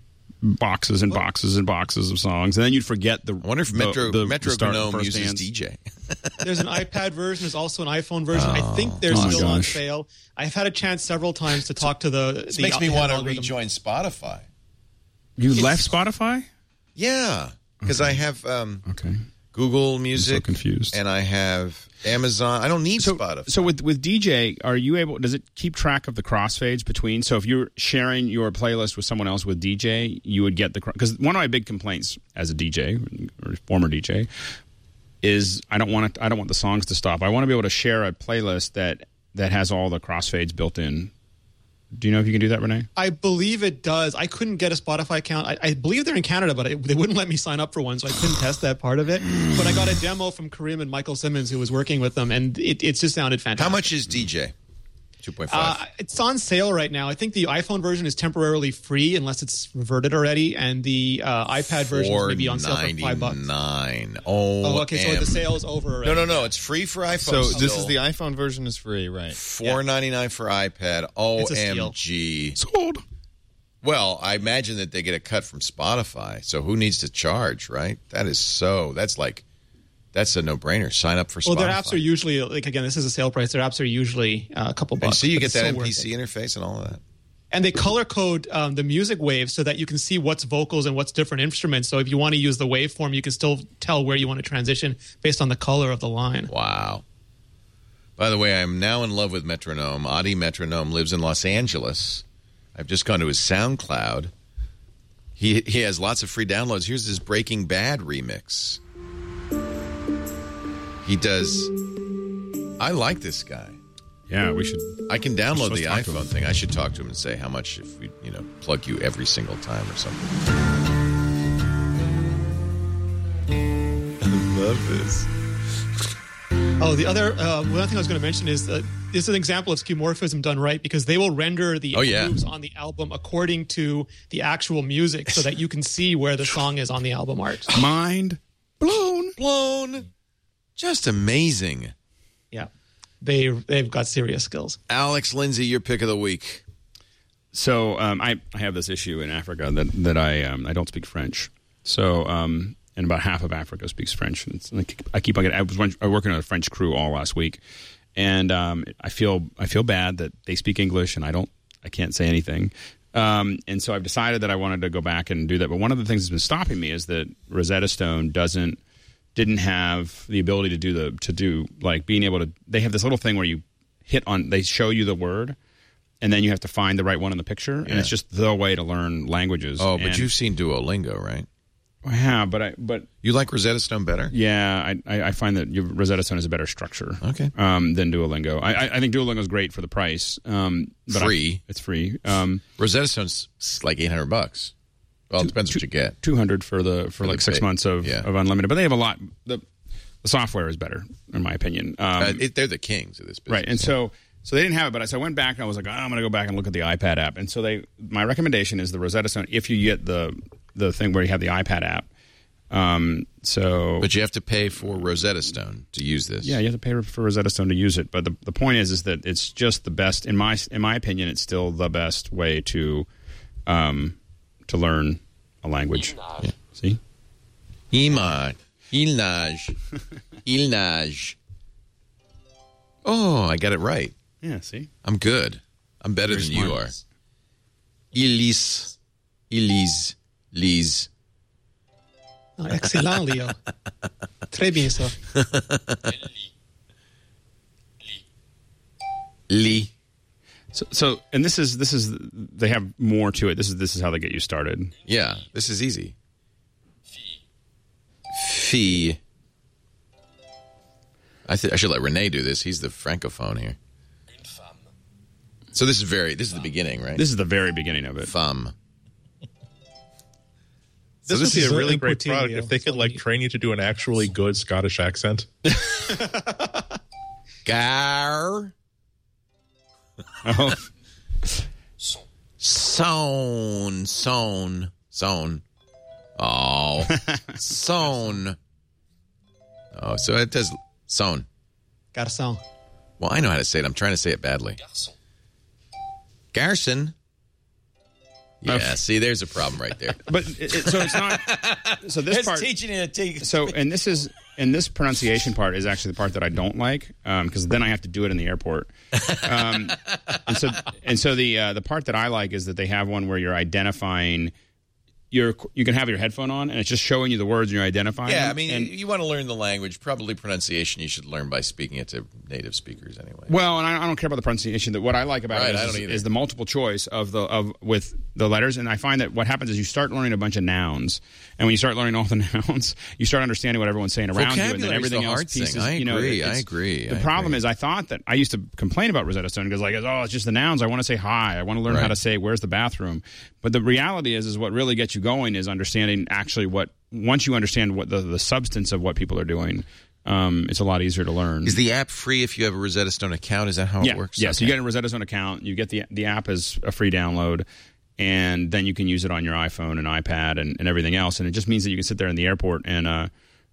boxes and boxes and boxes of songs, and then you'd forget the. I wonder if Metro Gnome uses DJ. There's an iPad version. There's also an iPhone version. I think they're still on sale. I've had a chance several times to talk to This makes me want to rejoin Spotify. You left Spotify? Yeah, because I have Google Music. I'm so confused. And I have Amazon. I don't need Spotify. So with DJ, are you able? Does it keep track of the crossfades between? So if you're sharing your playlist with someone else with DJ, you would get the because one of my big complaints as a DJ or former DJ is I don't want the songs to stop. I want to be able to share a playlist that has all the crossfades built in. Do you know if you can do that, Renee? I believe it does. I couldn't get a Spotify account. I believe they're in Canada, but they wouldn't let me sign up for one, so I couldn't test that part of it. But I got a demo from Kareem and Michael Simmons, who was working with them, and it just sounded fantastic. How much is DJ? 2.5. It's on sale right now. I think the iPhone version is temporarily free unless it's reverted already, and the iPad version is maybe on sale for $5. $4.99. Oh, okay. So the sale is over already. No. It's free for iPhone. So still. this is the iPhone version is free, right? $4.99 for iPad. OMG. Sold. Well, I imagine that they get a cut from Spotify. So who needs to charge, right? That's a no-brainer. Sign up for Spotify. Well, their apps are usually, like, again, this is a sale price. Their apps are usually a couple bucks. And so you get that so MPC interface and all of that. And they color code the music waves so that you can see what's vocals and what's different instruments. So if you want to use the waveform, you can still tell where you want to transition based on the color of the line. Wow. By the way, I'm now in love with Metronome. Adi Metronome lives in Los Angeles. I've just gone to his SoundCloud. He has lots of free downloads. Here's his Breaking Bad remix. He does. I like this guy. Yeah, we should. I can download the talk to iPhone him. thing. I should talk to him and say how much if we, plug you every single time or something. I love this. Oh, the other one thing I was going to mention is this is an example of skeuomorphism done right, because they will render the grooves on the album according to the actual music so that you can see where the song is on the album art. Mind blown. Just amazing. Yeah. They've got serious skills. Alex Lindsay, your pick of the week. So I have this issue in Africa that I don't speak French. So and about half of Africa speaks French. And I keep on getting. I was working on a French crew all last week, and I feel bad that they speak English and I can't say anything. And so I've decided that I wanted to go back and do that. But one of the things that's been stopping me is that Rosetta Stone didn't have the ability to do like being able to. They have this little thing where you hit on. They show you the word, and then you have to find the right one in the picture, and it's just the way to learn languages. Oh, but you've seen Duolingo, right? Yeah, but you like Rosetta Stone better? Yeah, I find that Rosetta Stone is a better structure. Okay. Than Duolingo. I think Duolingo is great for the price. But free. It's free. Rosetta Stone's like $800. Well, it depends what you get. $200 for like 6 months of unlimited. But they have a lot. The software is better, in my opinion. They're the kings of this business. Right, and so they didn't have it. But so I went back and I was like, I'm going to go back and look at the iPad app. And so my recommendation is the Rosetta Stone. If you get the thing where you have the iPad app. But you have to pay for Rosetta Stone to use this. Yeah, you have to pay for Rosetta Stone to use it. But the point is that it's just the best. In my opinion, it's still the best way to learn a language. Yeah. See? Il nage. Oh, I got it right. Yeah, see? I'm good. I'm better than you are. Elise. Oh, excellent, Leo. Très bien, ça. Lee. So, and this is they have more to it. This is how they get you started. Yeah, this is easy. Fee. I should let Renee do this. He's the francophone here. So this is the beginning, right? This is the very beginning of it. Femme. This would be a really great product if they could train you to do an actually good Scottish accent. Gar. Oh. Son. Oh. Son. Oh, so it does son. Garçon. Well, I know how to say it. I'm trying to say it badly. Garson. Yeah, see, there's a problem right there. But so it's not. So this part teaching you to take. So and this pronunciation part is actually the part that I don't like because then I have to do it in the airport. And so the part that I like is that they have one where you're identifying you can have your headphone on, and it's just showing you the words and you're identifying Yeah, them. I mean, And- you want to learn the language. Probably pronunciation you should learn by speaking it to native speakers anyway. Well, and I don't care about the pronunciation. What I like about Right, it I don't either. is the multiple choice with the letters. And I find that what happens is you start learning a bunch of nouns, and when you start learning all the nouns, you start understanding what everyone's saying around you, and then Vocabulary's everything the else hard pieces. thing. I agree. The problem is, I thought that I used to complain about Rosetta Stone because it's just the nouns. I want to say hi. I want to learn how to say where's the bathroom. But the reality is what really gets you going is understanding actually once you understand what the substance of what people are doing, it's a lot easier to learn. Is the app free if you have a Rosetta Stone account? Is that how it works? Yeah, so you get a Rosetta Stone account. You get the app as a free download, and then you can use it on your iPhone and iPad and everything else. And it just means that you can sit there in the airport and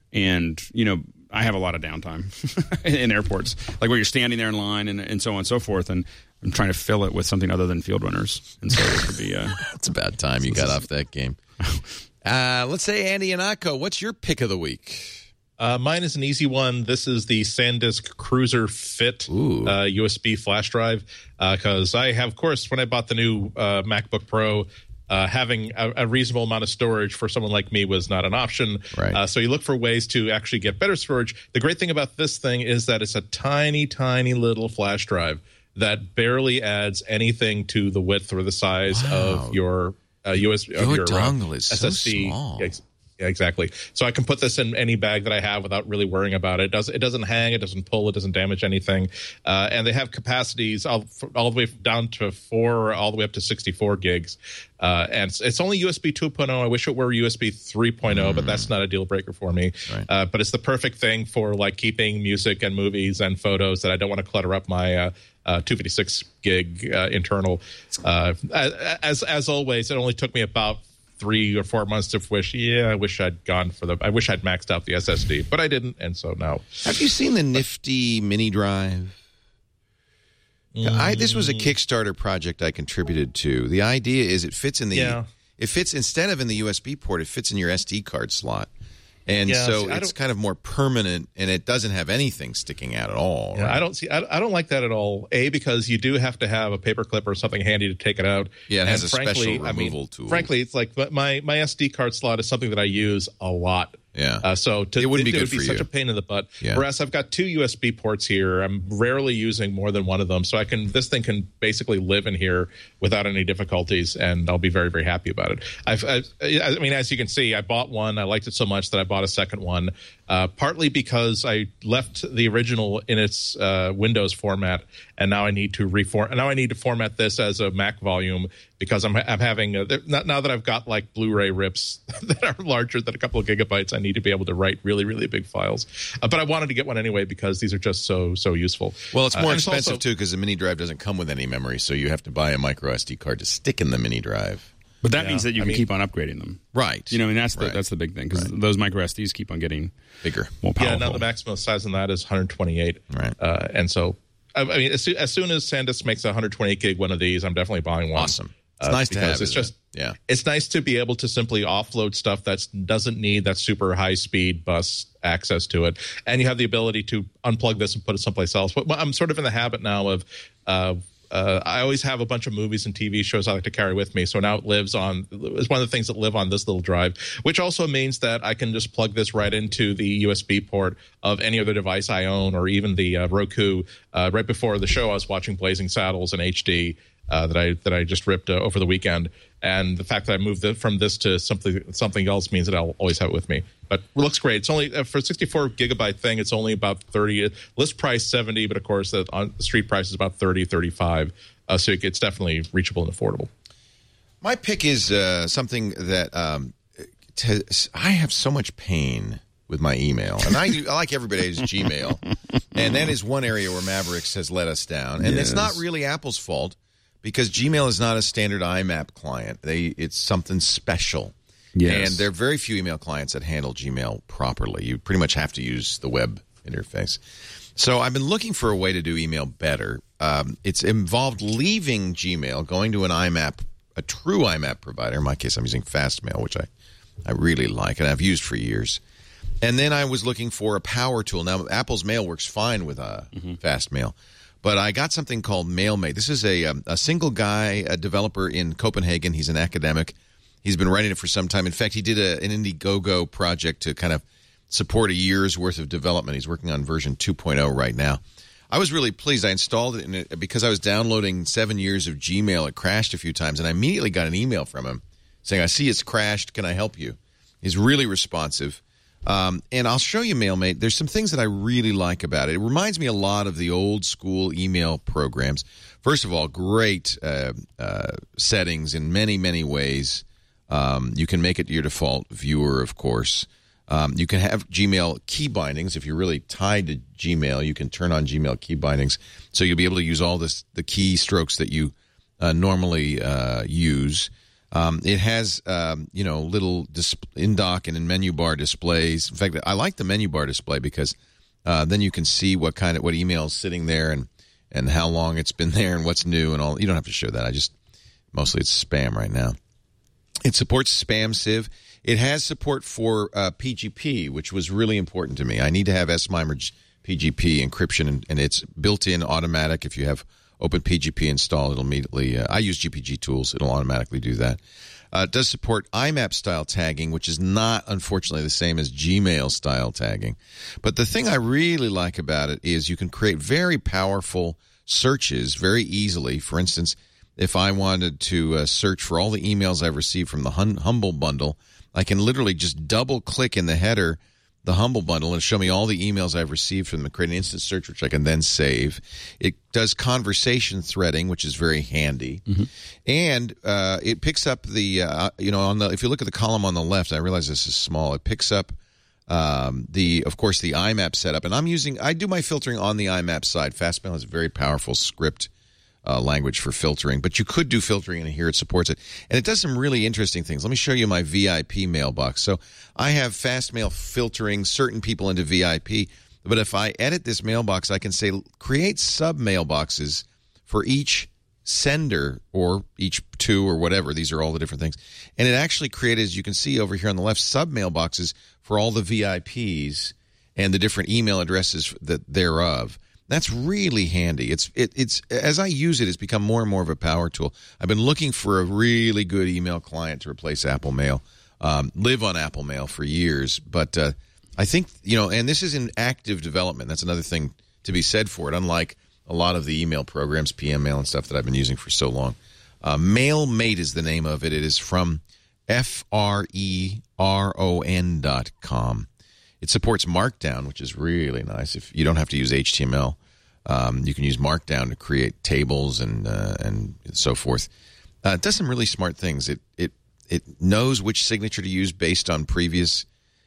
I have a lot of downtime in airports, like where you're standing there in line and so on and so forth. And I'm trying to fill it with something other than field runners. And so this could be it's about time you got off that game. Let's say Andy Ihnatko, what's your pick of the week? Mine is an easy one. This is the SanDisk Cruiser Fit USB flash drive. Because I have, of course, when I bought the new MacBook Pro, having a reasonable amount of storage for someone like me was not an option. Right. So you look for ways to actually get better storage. The great thing about this thing is that it's a tiny, tiny little flash drive that barely adds anything to the width or the size of your USB. Your dongle is so SSD. small. Yeah, exactly. So I can put this in any bag that I have without really worrying about it. It doesn't hang, it doesn't pull, it doesn't damage anything. And they have capacities all the way down to 4, all the way up to 64 gigs. And it's only USB 2.0. I wish it were USB 3.0, but that's not a deal breaker for me. Right. But it's the perfect thing for like keeping music and movies and photos that I don't want to clutter up my 256 gig internal. As always, it only took me about 3 or 4 months to wish I'd maxed out the SSD, but I didn't, and so now. Have you seen the nifty mini drive? This was a Kickstarter project I contributed to. The idea is it fits in instead of in the USB port, it fits in your SD card slot. And it's kind of more permanent, and it doesn't have anything sticking out at all. Yeah, right? I don't like that at all. Because you do have to have a paper clip or something handy to take it out. Yeah, it has a special removal tool. Frankly, it's like my SD card slot is something that I use a lot. Yeah. So it wouldn't be good for such you. a pain in the butt. Yeah. Whereas I've got 2 USB ports here. I'm rarely using more than one of them. So this thing can basically live in here without any difficulties, and I'll be very, very happy about it. I mean, as you can see, I bought one. I liked it so much that I bought a second one, partly because I left the original in its Windows format, and now I need to format this as a Mac volume because I'm having now that I've got like Blu-ray rips that are larger than a couple of gigabytes, I need to be able to write really, really big files. But I wanted to get one anyway because these are just so useful. Well, it's more expensive too because the mini drive doesn't come with any memory, so you have to buy a micro SD card to stick in the mini drive. But that means that you can keep on upgrading them. Right. That's the big thing because those micro SDs keep on getting bigger, more powerful. Yeah, now the maximum size on that is 128. Right. And so, I mean, as soon as SanDisk makes a 128 gig one of these, I'm definitely buying one. Awesome. It's nice to have. It's nice to be able to simply offload stuff that doesn't need that super high speed bus access to it, and you have the ability to unplug this and put it someplace else. But I'm sort of in the habit now of. I always have a bunch of movies and TV shows I like to carry with me. So now it's one of the things that live on this little drive, which also means that I can just plug this right into the USB port of any other device I own, or even the Roku. Right before the show, I was watching Blazing Saddles in HD that I just ripped over the weekend. And the fact that I moved from this to something else means that I'll always have it with me. But it looks great. It's only for a 64 gigabyte thing. It's only about 30. List price 70, but of course the street price is about 30, 35. So it's definitely reachable and affordable. My pick is something that I have so much pain with my email, and I like everybody's Gmail, and that is one area where Mavericks has let us down, and it's not really Apple's fault. Because Gmail is not a standard IMAP client. It's something special. Yes. And there are very few email clients that handle Gmail properly. You pretty much have to use the web interface. So I've been looking for a way to do email better. It's involved leaving Gmail, going to an IMAP, a true IMAP provider. In my case, I'm using Fastmail, which I really like and I've used for years. And then I was looking for a power tool. Now, Apple's Mail works fine with Fastmail. But I got something called MailMate. This is a single guy, a developer in Copenhagen. He's an academic. He's been writing it for some time. In fact, he did an Indiegogo project to kind of support a year's worth of development. He's working on version 2.0 right now. I was really pleased. I installed it, and because I was downloading 7 years of Gmail, it crashed a few times, and I immediately got an email from him saying, I see it's crashed. Can I help you? He's really responsive. And I'll show you MailMate. There's some things that I really like about it. It reminds me a lot of the old school email programs. First of all, great settings in many, many ways. You can make it your default viewer, of course. You can have Gmail key bindings. If you're really tied to Gmail, you can turn on Gmail key bindings. So you'll be able to use all the keystrokes that you normally use. It has, little in-dock and in menu bar displays. In fact, I like the menu bar display because then you can see what email is sitting there and how long it's been there and what's new and all. You don't have to show that. Mostly it's spam right now. It supports Spam Sieve. It has support for PGP, which was really important to me. I need to have SMIME PGP encryption, and it's built-in automatic. If you have OpenPGP installed, it'll immediately I use GPG tools. It'll automatically do that. It does support IMAP-style tagging, which is not, unfortunately, the same as Gmail-style tagging. But the thing I really like about it is you can create very powerful searches very easily. For instance, if I wanted to search for all the emails I've received from the Humble Bundle, I can literally just double-click in the header the Humble Bundle and show me all the emails I've received from them and create an instant search, which I can then save. It does conversation threading, which is very handy. Mm-hmm. And it picks up if you look at the column on the left, I realize this is small, it picks up the IMAP setup. And I do my filtering on the IMAP side. Fastmail has a very powerful script language for filtering, but you could do filtering, and here it supports it. And it does some really interesting things. Let me show you my VIP mailbox. So I have Fastmail filtering certain people into VIP, but if I edit this mailbox, I can say create sub-mailboxes for each sender or each two or whatever. These are all the different things. And it actually created, as you can see over here on the left, sub-mailboxes for all the VIPs and the different email addresses thereof. That's really handy. It's as I use it, it's become more and more of a power tool. I've been looking for a really good email client to replace Apple Mail. Live on Apple Mail for years, but I think and this is in active development. That's another thing to be said for it. Unlike a lot of the email programs, PM Mail and stuff that I've been using for so long, MailMate is the name of it. It is from FRERON.com. It supports Markdown, which is really nice. If you don't have to use HTML, you can use Markdown to create tables and so forth. It does some really smart things. It knows which signature to use based on previous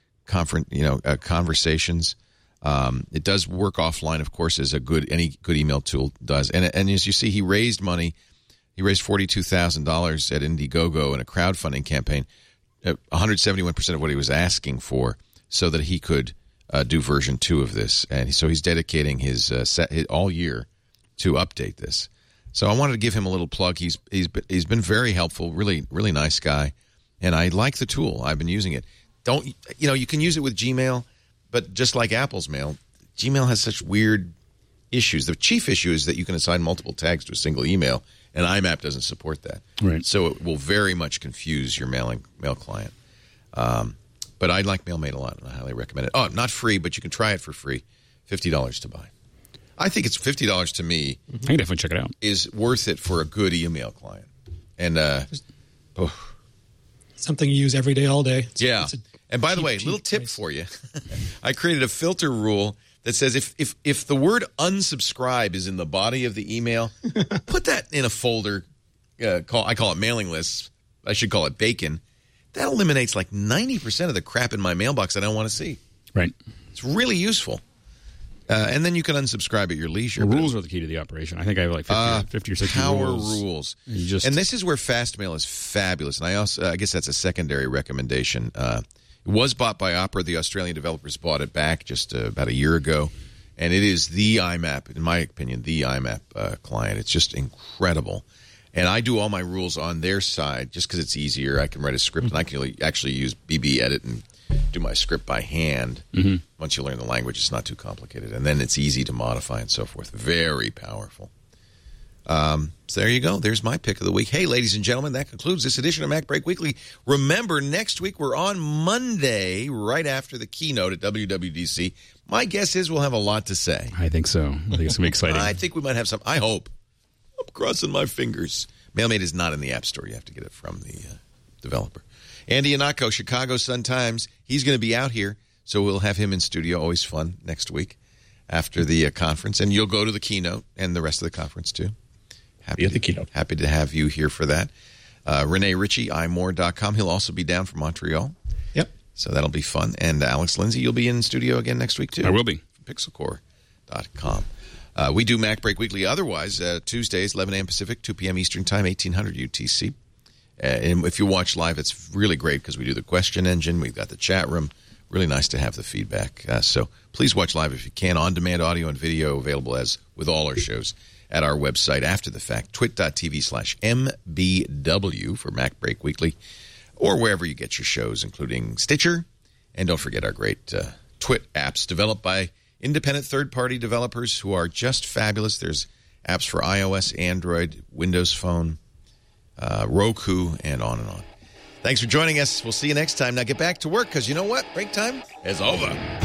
conversations. It does work offline, of course, as any good email tool does. And as you see, he raised money. He raised $42,000 at Indiegogo in a crowdfunding campaign, 171% of what he was asking for, so that he could do version 2 of this. And so he's dedicating his all year to update this. So I wanted to give him a little plug. He's been very helpful, really, really nice guy. And I like the tool. I've been using it. You can use it with Gmail, but just like Apple's Mail, Gmail has such weird issues. The chief issue is that you can assign multiple tags to a single email, and IMAP doesn't support that. Right. So it will very much confuse your mail client. But I like MailMate a lot, and I highly recommend it. Oh, not free, but you can try it for free. $50 to buy. I think it's $50 to me. I can definitely check it out. Is worth it for a good email client. And something you use every day, all day. And by the way, little tip for you. I created a filter rule that says if the word unsubscribe is in the body of the email, put that in a folder. I call it mailing lists. I should call it bacon. That eliminates like 90% of the crap in my mailbox I don't want to see. Right. It's really useful. And then you can unsubscribe at your leisure. The rules are the key to the operation. I think I have like 50 or 60 power rules. And this is where Fastmail is fabulous. And I guess that's a secondary recommendation. It was bought by Opera. The Australian developers bought it back just about a year ago. And it is the IMAP, in my opinion, the IMAP client. It's just incredible. And I do all my rules on their side just because it's easier. I can write a script, and I can actually use BB Edit and do my script by hand. Mm-hmm. Once you learn the language, it's not too complicated. And then it's easy to modify and so forth. Very powerful. So there you go. There's my pick of the week. Hey, ladies and gentlemen, that concludes this edition of Mac Break Weekly. Remember, next week we're on Monday, right after the keynote at WWDC. My guess is we'll have a lot to say. I think so. I think it's going to be exciting. I think we might have some. I hope. I'm crossing my fingers. MailMate is not in the App Store. You have to get it from the developer. Andy Ihnatko, Chicago Sun-Times. He's going to be out here, so we'll have him in studio. Always fun next week after the conference. And you'll go to the keynote and the rest of the conference, too. Happy to have you here for that. Rene Ritchie, imore.com. He'll also be down from Montreal. Yep. So that'll be fun. And Alex Lindsay, you'll be in studio again next week, too. I will be. Pixelcore.com. We do Mac Break Weekly otherwise, Tuesdays, 11 a.m. Pacific, 2 p.m. Eastern Time, 1800 UTC. And if you watch live, it's really great because we do the question engine. We've got the chat room. Really nice to have the feedback. So please watch live if you can. On-demand audio and video available as with all our shows at our website after the fact, twit.tv/MBW for Mac Break Weekly, or wherever you get your shows, including Stitcher. And don't forget our great Twit apps developed by independent third-party developers who are just fabulous. There's apps for iOS, Android, Windows Phone, Roku, and on and on. Thanks for joining us. We'll see you next time. Now get back to work because you know what? Break time is over.